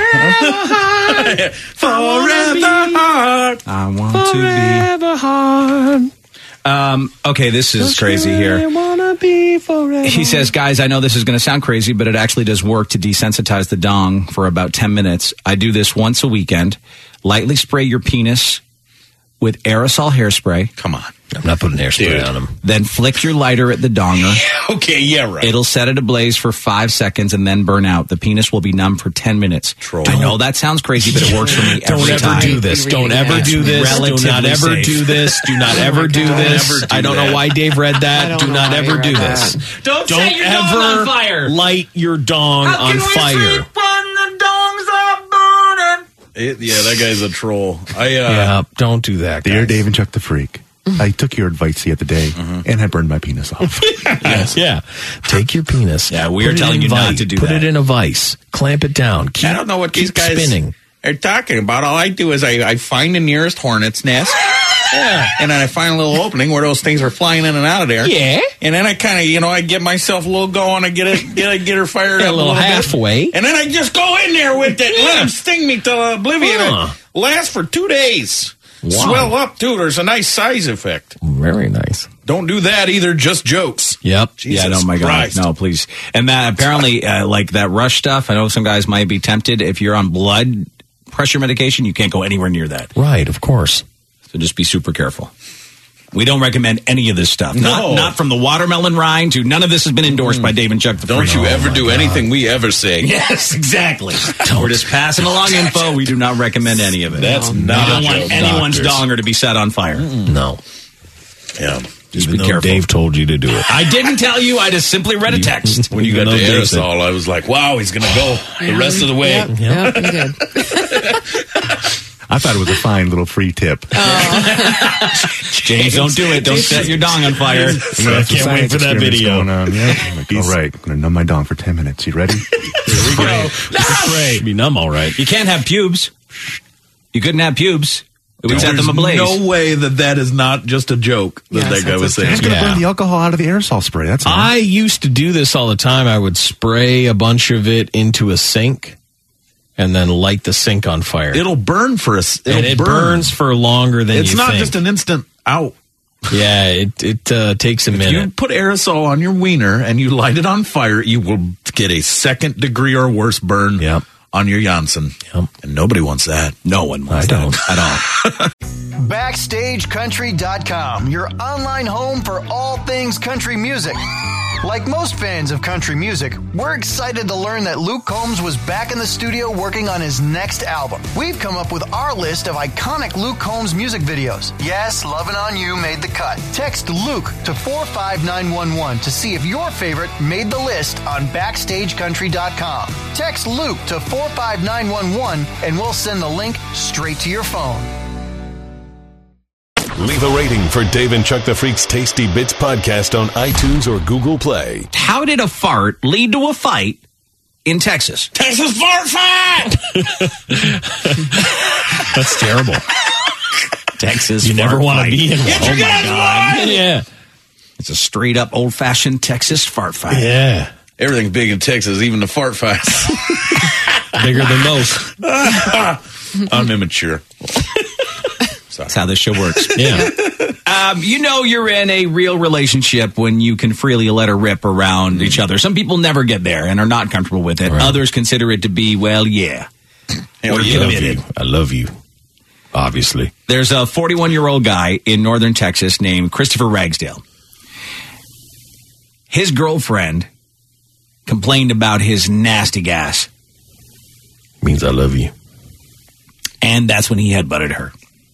Forever hard. I want to be hard. Okay, this is crazy here. He says, guys, I know this is going to sound crazy, but it actually does work to desensitize the dong for about 10 minutes. I do this once a weekend. Lightly spray your penis with aerosol hairspray. Come on. I'm not putting hairspray on him. Then flick your lighter at the donger. Okay, yeah, right. It'll set it ablaze for 5 seconds and then burn out. The penis will be numb for 10 minutes. I know that sounds crazy, but it works for me every time. Don't ever do this. Don't ever do this. Do not ever do this. Do not ever do this. I don't know why Dave read that. Do not ever do this. Don't set your dong on fire. Light your dong on fire. Yeah, that guy's a troll. Yeah, don't do that, guys. Dear Dave and Chuck the Freak, I took your advice the other day, and I burned my penis off. Yes, yeah. Take your penis. Yeah, we are telling you not to do Put that. it in a vice. Clamp it down. I don't know what these keep guys spinning. are talking about. All I do is I find the nearest hornet's nest. Yeah. And then I find a little opening where those things are flying in and out of there. Yeah. And then I kind of, I get myself a little going. I get her fired up a little halfway. Bit. And then I just go in there with it and let them sting me till oblivion. It lasts for 2 days. Wow. Swell up, too. There's a nice size effect. Very nice. Don't do that either. Just jokes. Yep. Jesus no, my Christ. God. No, please. And that apparently, like that rush stuff, I know some guys might be tempted. If you're on blood pressure medication, you can't go anywhere near that. Right, of course. So just be super careful. We don't recommend any of this stuff. No. Not from the watermelon rind to none of this has been endorsed by Dave and Chuck the Don't Freak. you ever do anything we ever say. Yes, exactly. We're just passing along info. We do not recommend any of it. That's not. We don't want anyone's donger to be set on fire. No. Yeah. Just Even be though careful. Dave told you to do it. I didn't tell you. I just simply read a text. When you got the aerosol, I was like, wow, he's going to go the rest of the way. Yep, he did. I thought it was a fine little free tip. James, don't do it. Don't set your dong on fire. I can't wait for that video. Going on. Yeah. I'm like, all right, I'm going to numb my dong for 10 minutes. You ready? Here we go. Spray. Be numb, all right. You can't have pubes. You couldn't have pubes. It would set them ablaze. No way that is not just a joke that guy was saying. Who's going to burn the alcohol out of the aerosol spray? That's I used to do this all the time. I would spray a bunch of it into a sink and then light the sink on fire. It'll burn for us. It burns for longer than you think. It's not just an instant out. Yeah, it takes a minute. If you put aerosol on your wiener and you light it on fire, you will get a 2nd degree or worse burn on your Janssen. Yep. And nobody wants that. No one wants that at all. BackstageCountry.com, your online home for all things country music. Like most fans of country music, we're excited to learn that Luke Combs was back in the studio working on his next album. We've come up with our list of iconic Luke Combs music videos. Yes, Lovin' On You made the cut. Text Luke to 45911 to see if your favorite made the list on BackstageCountry.com. Text Luke to 45911 and we'll send the link straight to your phone. Leave a rating for Dave and Chuck the Freak's Tasty Bits podcast on iTunes or Google Play. How did a fart lead to a fight in Texas? Texas fart fight! That's terrible. Texas You never want to be in one. Get your guys alive! Yeah. It's a straight up old fashioned Texas fart fight. Yeah. Everything's big in Texas, even the fart fights. Bigger than most. I'm immature. That's how this show works. Yeah. You're in a real relationship when you can freely let her rip around each other. Some people never get there and are not comfortable with it. Right. Others consider it to be, well, yeah. Hell We're yeah. committed. I love you. Obviously. There's a 41-year-old guy in northern Texas named Christopher Ragsdale. His girlfriend complained about his nasty gas. Means I love you. And that's when he headbutted her.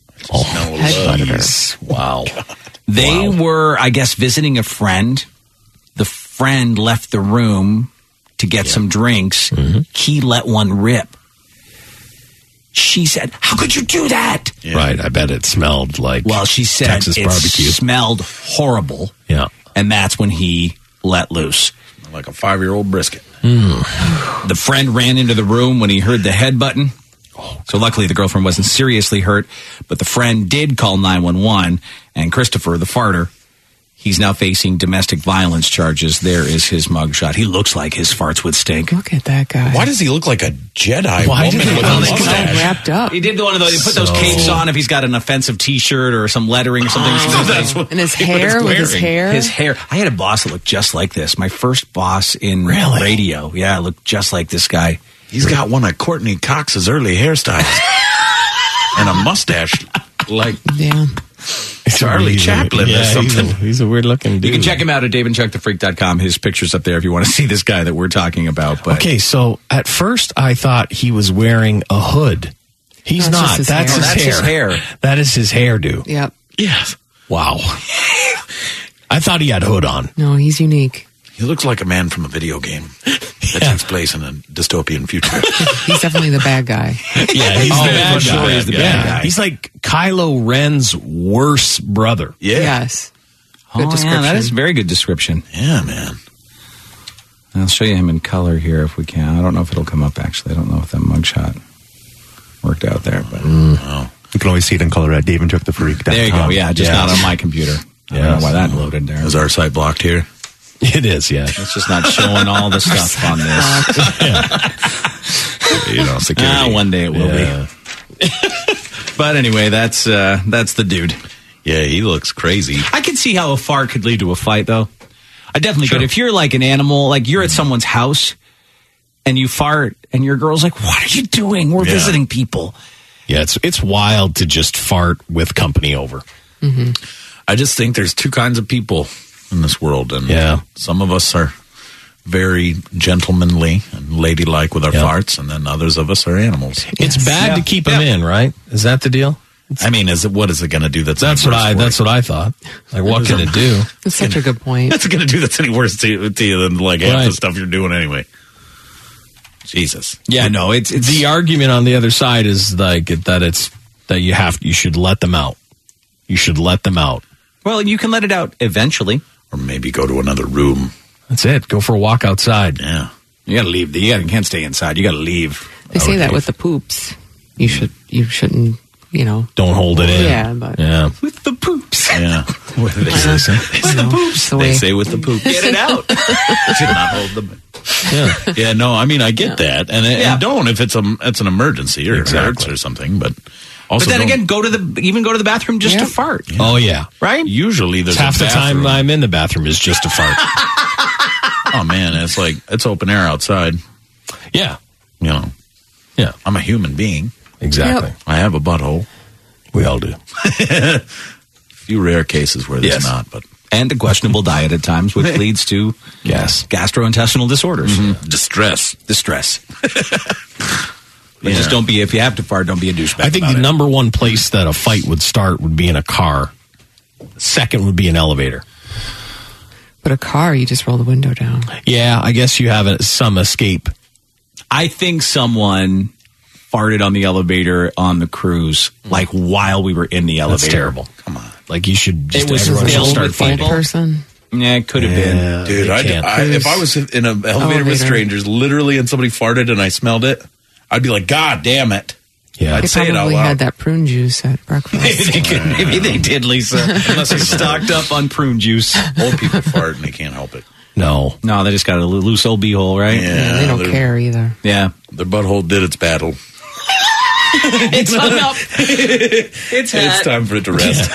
Wow. They were, I guess, visiting a friend. The friend left the room to get some drinks. Mm-hmm. He let one rip. She said, "How could you do that?" Yeah. Right. I bet it smelled like she said Texas it barbecue. smelled horrible. Yeah. And that's when he let loose. Like a 5-year-old brisket. The friend ran into the room when he heard the head button. So luckily the girlfriend wasn't seriously hurt, but the friend did call 911, and Christopher, the farter, he's now facing domestic violence charges. There is his mugshot. He looks like his farts would stink. Look at that guy. Why does he look like a Jedi Why woman did he with look a like mustache? wrapped up. He did one of those. He put those capes on if he's got an offensive T-shirt or some lettering or something. That's what And his he was hair with his wearing. hair. His hair. I had a boss that looked just like this. My first boss in radio. Yeah, looked just like this guy. He's got one of Courtney Cox's early hairstyles. And a mustache like Charlie Chaplin or something. He's a weird looking dude. You can check him out at daveandchuckthefreak.com. His picture's up there if you want to see this guy that we're talking about. But Okay, so at first I thought he was wearing a hood. He's That's not. just his That's hair. his That's hair. his hair. That is his hairdo. Yep. Yes. Wow. I thought he had hood on. No, he's unique. He looks like a man from a video game. that takes place in a dystopian future. He's definitely the bad guy. Yeah, he's the bad guy. Sure he's the bad guy. He's like Kylo Ren's worse brother. Yeah. Yes. Good Oh, description. yeah, that is a very good description. Yeah, man. I'll show you him in color here if we can. I don't know if it'll come up, actually. I don't know if that mugshot worked out there. But You can always see it in color at DaveandChuckTheFreak.com. there you go. Yeah, just not on my computer. I don't know why that loaded there. Is our site blocked here? It is, yeah. It's just not showing all the stuff on this. You know, security. One day it will be. But anyway, that's the dude. Yeah, he looks crazy. I can see how a fart could lead to a fight, though. I definitely could. If you're like an animal, like you're at someone's house and you fart and your girl's like, what are you doing? We're visiting people. Yeah, it's wild to just fart with company over. Mm-hmm. I just think there's two kinds of people in this world. And some of us are very gentlemanly and ladylike with our farts, and then others of us are animals. It's bad to keep them in, right? Is that the deal? I mean, what is it going to do? That's what I thought. Like, what can it do? That's such a good point. What's it going to do that's any worse to you than like half the stuff you're doing anyway? Jesus. Yeah, no, it's the argument on the other side is like that you should let them out. You should let them out. Well, you can let it out eventually, or maybe go to another room. That's it. Go for a walk outside. Yeah, you got to leave. You can't stay inside. You got to leave. They say that with the poops. You shouldn't. You know, don't hold it in. Yeah, but with the poops. Yeah, what do they say? With the poops. They say with the poops. Get it out. Should not hold them. Yeah. No, I mean I get that, and don't if it's an emergency or it hurts or something. But also, but then again, go to the bathroom just to fart. Yeah. Oh yeah, right. Usually, there's half the time I'm in the bathroom is just to fart. Oh man, it's like it's open air outside. Yeah, you know. Yeah, I'm a human being. Exactly. Yep. I have a butthole. We all do. Few rare cases where there's not, but and a questionable diet at times, which leads to gastrointestinal disorders, distress. But just don't be, if you have to fart, don't be a douchebag. I think the number one place that a fight would start would be in a car. Second would be an elevator. But a car, you just roll the window down. Yeah, I guess you have some escape. I think someone farted on the elevator on the cruise, like while we were in the elevator. That's terrible. Come on. Like you should just it was everyone should start fighting. Person. Yeah, it could have been. Dude, if I was in an elevator with strangers, literally, and somebody farted and I smelled it, I'd be like, God damn it. Yeah, I'd they say it out probably loud. had that prune juice at breakfast. Maybe they did, Lisa. Unless they're stocked up on prune juice. Old people fart and they can't help it. No, they just got a loose old beehole, right? Yeah, they don't care either. Yeah. Their butthole did its battle. It's hung up. It's time for it to rest.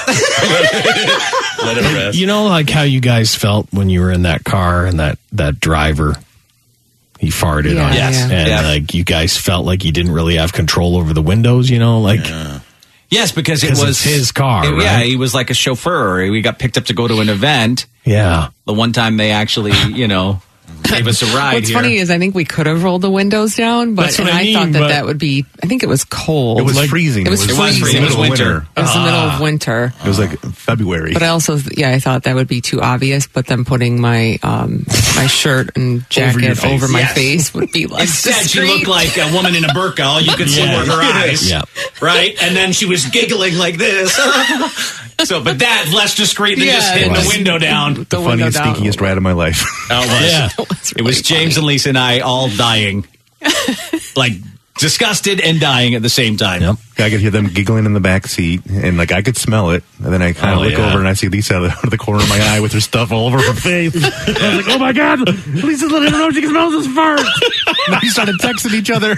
Let it rest. You know, like how you guys felt when you were in that car and that driver, he farted on Yes. and like you guys felt like you didn't really have control over the windows, you know, like yes, because it was it's his car. Right? Yeah, he was like a chauffeur. We got picked up to go to an event. Yeah, the one time they actually, gave us a ride. What's funny is I think we could have rolled the windows down, but I thought that would be. I think it was cold. It was freezing. It was freezing. It was winter. It was the middle of winter. It was like February. But I also, I thought that would be too obvious. But then putting my my shirt and jacket over my face would be like. Instead, she looked like a woman in a burqa. All you could see were her eyes. Yeah. Right, and then she was giggling like this. So, but that less discreet than just hitting the window down. The funniest, stinkiest ride of my life. It was James and Lisa and I all dying. Like, disgusted and dying at the same time. Yep. I could hear them giggling in the back seat, and like I could smell it. And then I kind of look over and I see Lisa out of the corner of my eye with her stuff all over her face. I was like, "Oh my god, Lisa's letting her know she can smell this fart." And we started texting each other.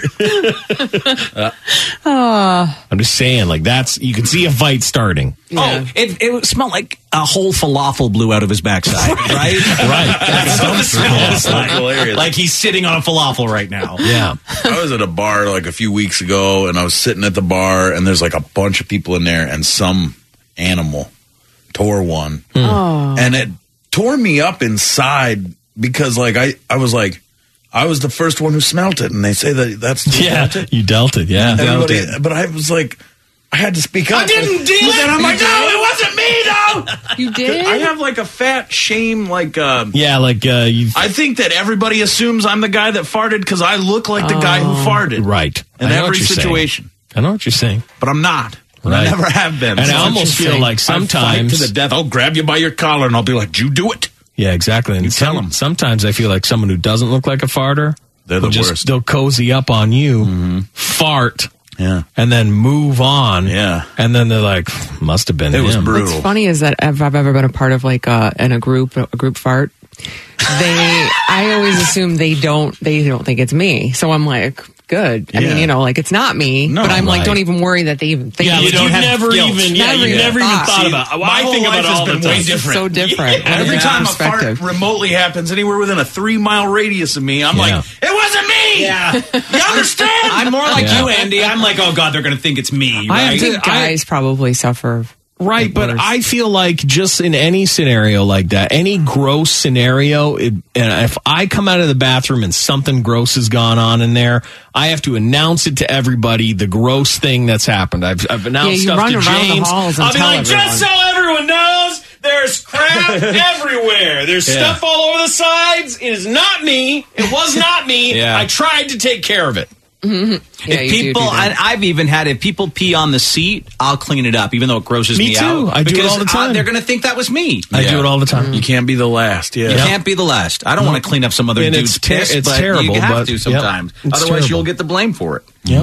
I'm just saying, like you can see a fight starting. Yeah. Oh, it smelled like a whole falafel blew out of his backside, right? That's what it smells like he's sitting on a falafel right now. Yeah. I was at a bar like a few weeks ago, and I was sitting at the bar, and there's like a bunch of people in there, and some animal tore one. And it tore me up inside because like I was like, I was the first one who smelt it, and they say that's you dealt it, but I was like, I had to speak up. I didn't do But it. then I'm like, You no, did? it wasn't me, though. You did? I have like a fat shame, like, you. I think that everybody assumes I'm the guy that farted because I look like the guy who farted. Right. In I know every what you're saying. situation. I know what you're saying. But I'm not. And Right. I never have been. And So I almost feel like I fight sometimes to the death. I'll grab you by your collar and I'll be like, "Did you do it?" Yeah, exactly. And tell 'em. Sometimes I feel like someone who doesn't look like a farter, They're the will worst. They'll cozy up on you, fart, Yeah. and then move on. Yeah. And then they're like, must have been It was him. brutal. What's funny is that if I've ever been a part of like in a group fart, I always assume they don't think it's me. So I'm like, good. I mean, like it's not me, No, but I'm like, right. don't even worry that they even think Yeah, it's you me. never even thought about it. My I whole think about life it all has the been way time. different. So different. Yeah. Every Yeah. time a fart Perspective. remotely happens anywhere within a 3-mile radius of me, I'm like, it wasn't me. Yeah. You understand? I'm more like Yeah. you, Andy. I'm like, oh God, they're going to think it's me. I Right? think guys probably suffer. Right, but worse. I feel like just in any scenario like that, any gross scenario, and if I come out of the bathroom and something gross has gone on in there, I have to announce it to everybody, the gross thing that's happened. I've announced you stuff run to around the James. halls and I'll be tell like, everyone. just so everyone knows, there's crap everywhere. There's stuff all over the sides. It is not me. It was not me. Yeah. I tried to take care of it. Yeah, If you people, do that. and I've even had, if people pee on the seat, I'll clean it up, even though it grosses Me me too. out. I do it because, all the time. they're going to think that was me. I do it all the time. You can't be the last. Yeah. You can't be the last. I don't want to clean up some other And dude's it's ter- piss, it's but terrible, you have but- to sometimes. Yep. It's Otherwise, terrible. you'll get the blame for it. Yep.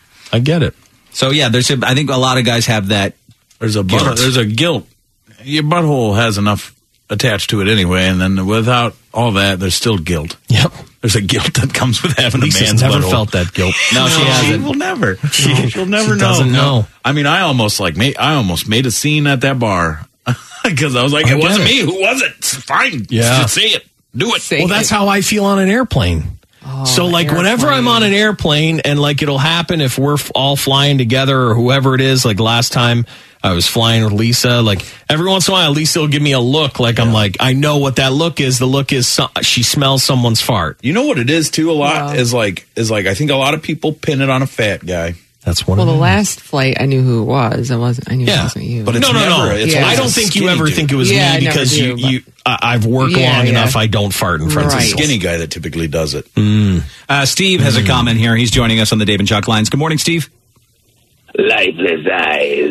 I get it. So yeah, I think a lot of guys have that. There's a Guilt. There's a guilt. Your butthole has enough attached to it anyway, and then without all that, there's still guilt. Yep. There's a guilt that comes with having Lisa's a man's never butthole. felt that guilt. No, she She hasn't. will never. She'll never She know. doesn't know. I mean, I almost made a scene at that bar because I was like, I it get wasn't it. me. Who was it? It's fine. Yeah. Just say it. Do it. Say Well, that's how I feel on an airplane. So, like, whenever I'm on an airplane and, like, it'll happen if we're all flying together or whoever it is, like last time I was flying with Lisa, like, every once in a while, Lisa will give me a look like I'm like, I know what that look is. The look is she smells someone's fart. You know what it is too. A lot is like I think a lot of people pin it on a fat guy. That's one Well, of the them. last flight, I knew who it was. I knew it wasn't you. But it's No. never. It's Yeah. I always don't a think you skinny ever dude. think it was Yeah, I me never because do, I've worked Yeah, long yeah. enough. I don't fart in front Right. of It's a people. skinny guy that typically does it. Steve has a comment here. He's joining us on the Dave and Chuck lines. Good morning, Steve. Lifeless eyes.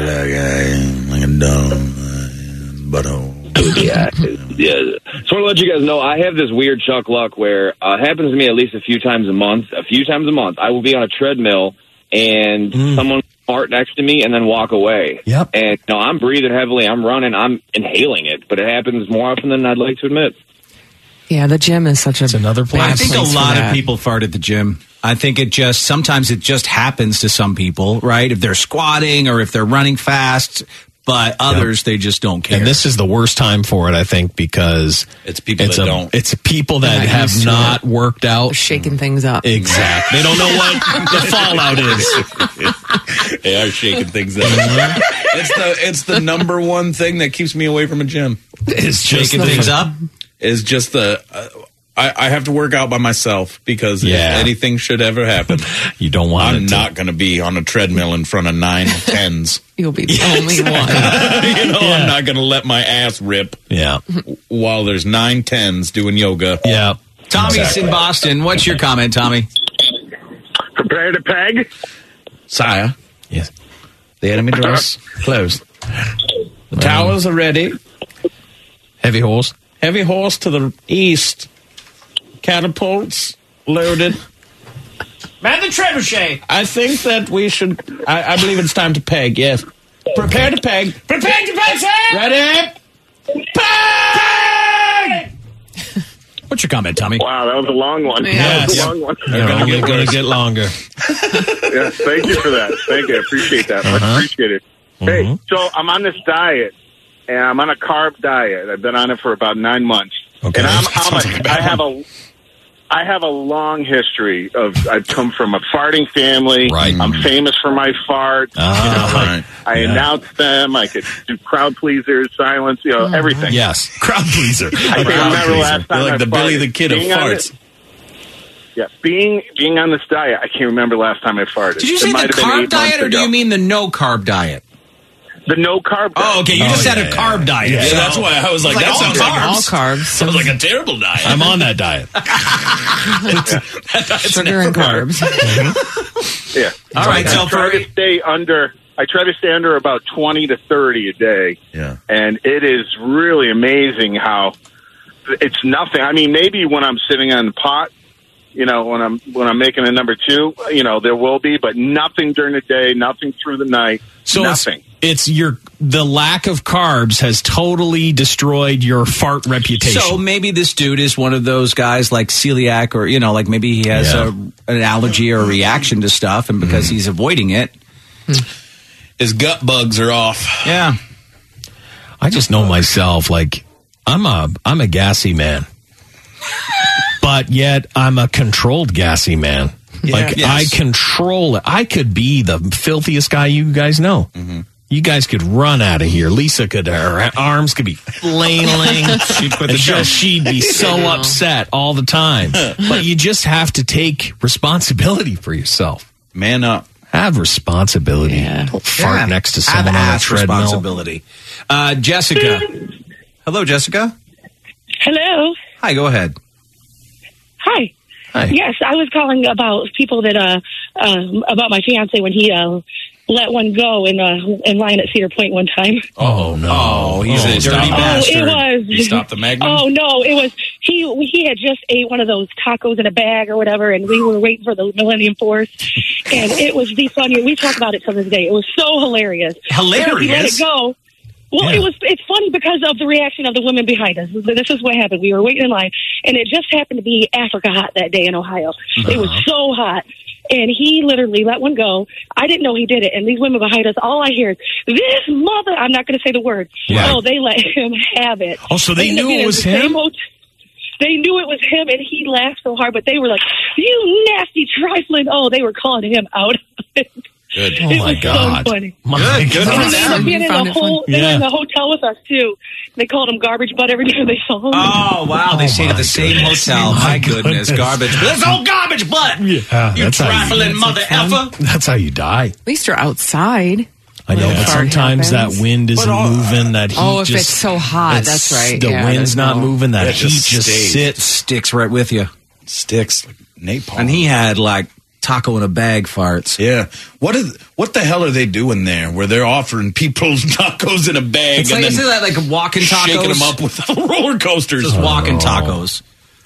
Like a dumb butthole. Yeah. Just want to let you guys know, I have this weird Chuck luck where it happens to me at least a few times a month. I will be on a treadmill and someone will fart next to me and then walk away. Yep. And I'm breathing heavily, I'm running, I'm inhaling it, but it happens more often than I'd like to admit. Yeah, the gym is such a. It's another place. I think a place for lot of that. people fart at the gym. I think sometimes it just happens to some people, right? If they're squatting or if they're running fast, but others, they just don't care. And this is the worst time for it, I think, because It's people that don't. It's people that They're not have used to not worked out. shaking things up. Exactly. They don't know what the fallout is. They are shaking things up. It's the number one thing that keeps me away from a gym. It's shaking things up. Is just I have to work out by myself because Yeah. if anything should ever happen, You don't want I'm it not going to be on a treadmill in front of 9 10s. You'll be the only one. I'm not going to let my ass rip Yeah. while there's 9 10s doing yoga. Yeah. Tommy's in Boston. What's your comment, Tommy? Prepare to peg. Sire, Yes. the enemy dress closed. The towers are ready. Heavy horse. Heavy horse to the east. Catapults loaded. Man the trebuchet. I think that we should. I believe it's time to peg. Yes. Prepare to peg. Prepare to peg, sir. Ready? Peg! What's your comment, Tommy? Wow, that was a long one. Yeah. That was a Yes. long one. They're only going to get longer. Yeah, thank you for that. Thank you. I appreciate that. Much appreciated. Hey, so I'm on this diet, and I'm on a carb diet. I've been on it for about 9 months. Okay. And Sounds like a bad I have a long history of. I've come from a farting family. Right. I'm famous for my farts. Right. I announce them. I could do crowd pleasers, silence, everything. Yes. Crowd pleaser. I can't remember last time You're like I the Billy farted. the Kid of Being on farts. Yeah, being on this diet, I can't remember last time I farted. Did you say the carb diet, or do you mean the no carb diet? The no carb diet. Oh, okay. You just said a carb diet. Yeah, so that's why I was like, that sounds like all carbs. Sounds like a terrible diet. I'm on that diet. Sugar and carbs. Yeah. All right. I try to stay under about 20 to 30 a day. Yeah. And it is really amazing how it's nothing. I mean, maybe when I'm sitting on the pot, when I'm making a number 2, there will be, but nothing during the day, nothing through the night. So nothing. It's the lack of carbs has totally destroyed your fart reputation. So maybe this dude is one of those guys like celiac, or like maybe he has an allergy or a reaction to stuff, and because he's avoiding it, his gut bugs are off. Yeah. I just know myself. Like I'm a gassy man, but yet I'm a controlled gassy man. Like I control it. I could be the filthiest guy you guys know. Mm-hmm. You guys could run out of here. Lisa could, her arms could be flailing. She'd quit the show. She'd be so upset all the time. But you just have to take responsibility for yourself. Man up. Have responsibility. Yeah. Don't fart next to someone on a treadmill. Responsibility. Jessica. Hello, Jessica. Hello. Hi, go ahead. Hi. Hi. Yes, I was calling about people that about my fiance when he let one go in line at Cedar Point one time. Oh no! Oh, he's a dirty bastard. It was. He stopped the Magnum. Oh no! It was he had just ate one of those tacos in a bag or whatever, and we were waiting for the Millennium Force, and it was the funniest. We talk about it to this day. It was so hilarious. Hilarious. He let it go. Well, it's funny because of the reaction of the women behind us. This is what happened. We were waiting in line, and it just happened to be Africa hot that day in Ohio. Uh-huh. It was so hot. And he literally let one go. I didn't know he did it. And these women behind us, all I hear is, this mother, I'm not going to say the word. Yeah. Oh, they let him have it. Oh, so they knew it was him? They knew it was him, and he laughed so hard, but they were like, you nasty trifling. Oh, they were calling him out. Good. Oh, my God. So funny. Good. And they ended up being in they were in the hotel with us, too. They called him garbage butt every time they saw him. Oh, wow. They stayed at the same hotel. My goodness. Garbage. This old garbage butt. Yeah, you trifling mother effer. That's how you die. At least you're outside. I know, but sometimes that wind isn't moving. That heat if it's so hot, that's right. The wind's not moving. That heat just sticks right with you. Sticks like napalm. And he had like taco in a bag farts. Yeah. What the hell are they doing there? Where they're offering people tacos in a bag It's and like, then isn't that like walking tacos? shaking them up with roller coasters. Just walking tacos.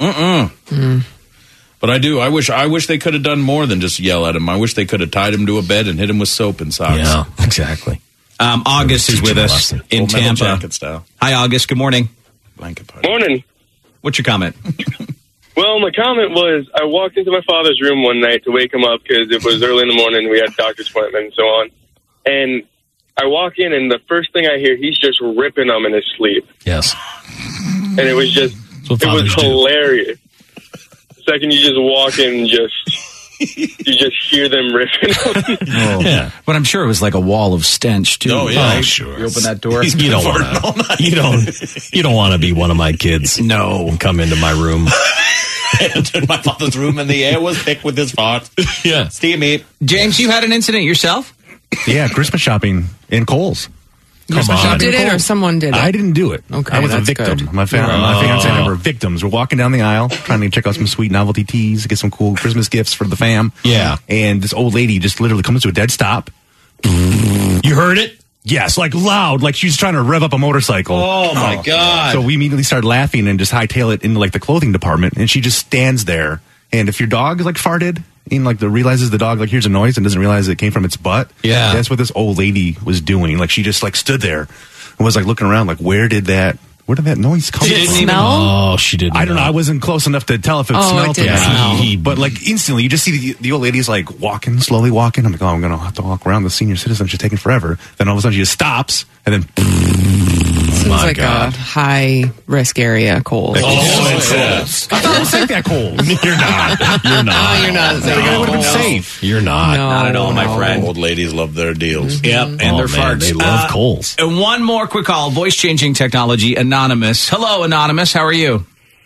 But I wish they could have done more than just yell at him. I wish they could have tied him to a bed and hit him with soap and socks. Yeah, exactly. August is with us in Tampa. Jacket style. Hi, August. Good morning. Blanket party. Morning. What's your comment? Well, my comment was I walked into my father's room one night to wake him up because it was early in the morning. We had a doctor's appointment and so on. And I walk in, and the first thing I hear, he's just ripping them in his sleep. Yes. And it was just, it was hilarious. The second you just walk in, you just hear them ripping them. Yeah. But I'm sure it was like a wall of stench, too. Oh, yeah. Right? Sure. You open that door. You don't want to be one of my kids. No. Come into my room. Entered my father's room, and the air was thick with his fart. Yeah. Steamy. James, you had an incident yourself? Yeah, Christmas shopping in Kohl's. You did it or someone did it? I didn't do it. Okay, I was a that's victim. good. My fiance and I were victims. We're walking down the aisle trying to check out some sweet novelty teas, get some cool Christmas gifts for the fam. Yeah. And this old lady just literally comes to a dead stop. You heard it? Yes, like loud, like she's trying to rev up a motorcycle. Oh, my God. So we immediately started laughing and just hightail it into like the clothing department. And she just stands there. And if your dog like farted, and like realizes the dog like hears a noise and doesn't realize it came from its butt. Yeah. That's what this old lady was doing. Like she just like stood there and was like looking around like where did that noise come Did it from? smell? Oh, she didn't. I don't know. I wasn't close enough to tell if it smelled. It didn't smell. But like instantly you just see the old lady's like slowly walking. I'm like, oh, I'm going to have to walk around the senior citizen. She's taking forever. Then all of a sudden she just stops and then Seems like a high risk area, Kohl's. I thought it was like that cold. You're not. You're not. It would have been safe. You're not. Not at all, my friend. Old ladies love their deals. Yep, and their farts. They love Kohl's. And one more quick call. Voice changing technology, Anonymous. Hello, Anonymous. How are you?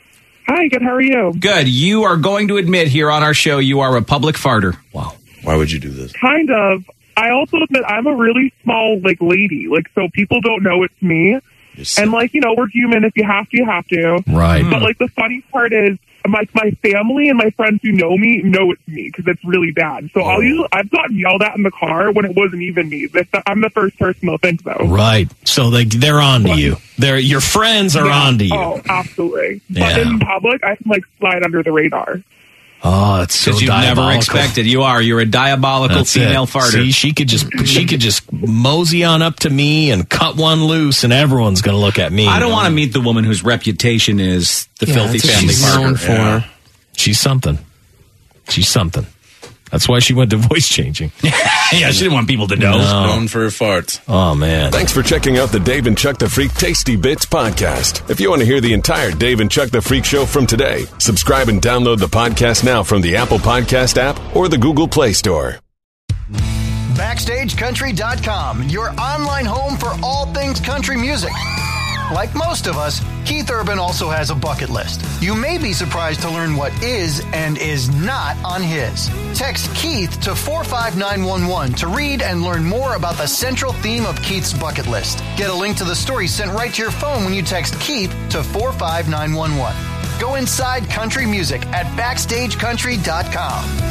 Hi, good. How are you? Good. You are going to admit here on our show you are a public farter. Wow. Why would you do this? Kind of. I also admit I'm a really small, lady. So people don't know it's me. And, we're human. If you have to, you have to. Right. But, the funny part is, my family and my friends who know me know it's me because it's really bad. So I've gotten yelled at in the car when it wasn't even me. I'm the first person they'll think, though. Right. So they're on to you. Your friends are on to you. Oh, absolutely. Yeah. But in public, I can, slide under the radar. Oh, that's so you've diabolical. never expected. You're a diabolical That's female it. farter. See, she could just mosey on up to me and cut one loose, and everyone's going to look at me. I don't want to meet the woman whose reputation is the filthy that's what family she's farter. known for. Yeah. She's something. She's something. That's why she went to voice changing. Yeah, she didn't want people to know. Known for her farts. Oh, man. Thanks for checking out the Dave and Chuck the Freak Tasty Bits podcast. If you want to hear the entire Dave and Chuck the Freak show from today, subscribe and download the podcast now from the Apple Podcast app or the Google Play Store. BackstageCountry.com, your online home for all things country music. Like most of us, Keith Urban also has a bucket list. You may be surprised to learn what is and is not on his. Text Keith to 45911 to read and learn more about the central theme of Keith's bucket list. Get a link to the story sent right to your phone when you text Keith to 45911. Go inside country music at BackstageCountry.com.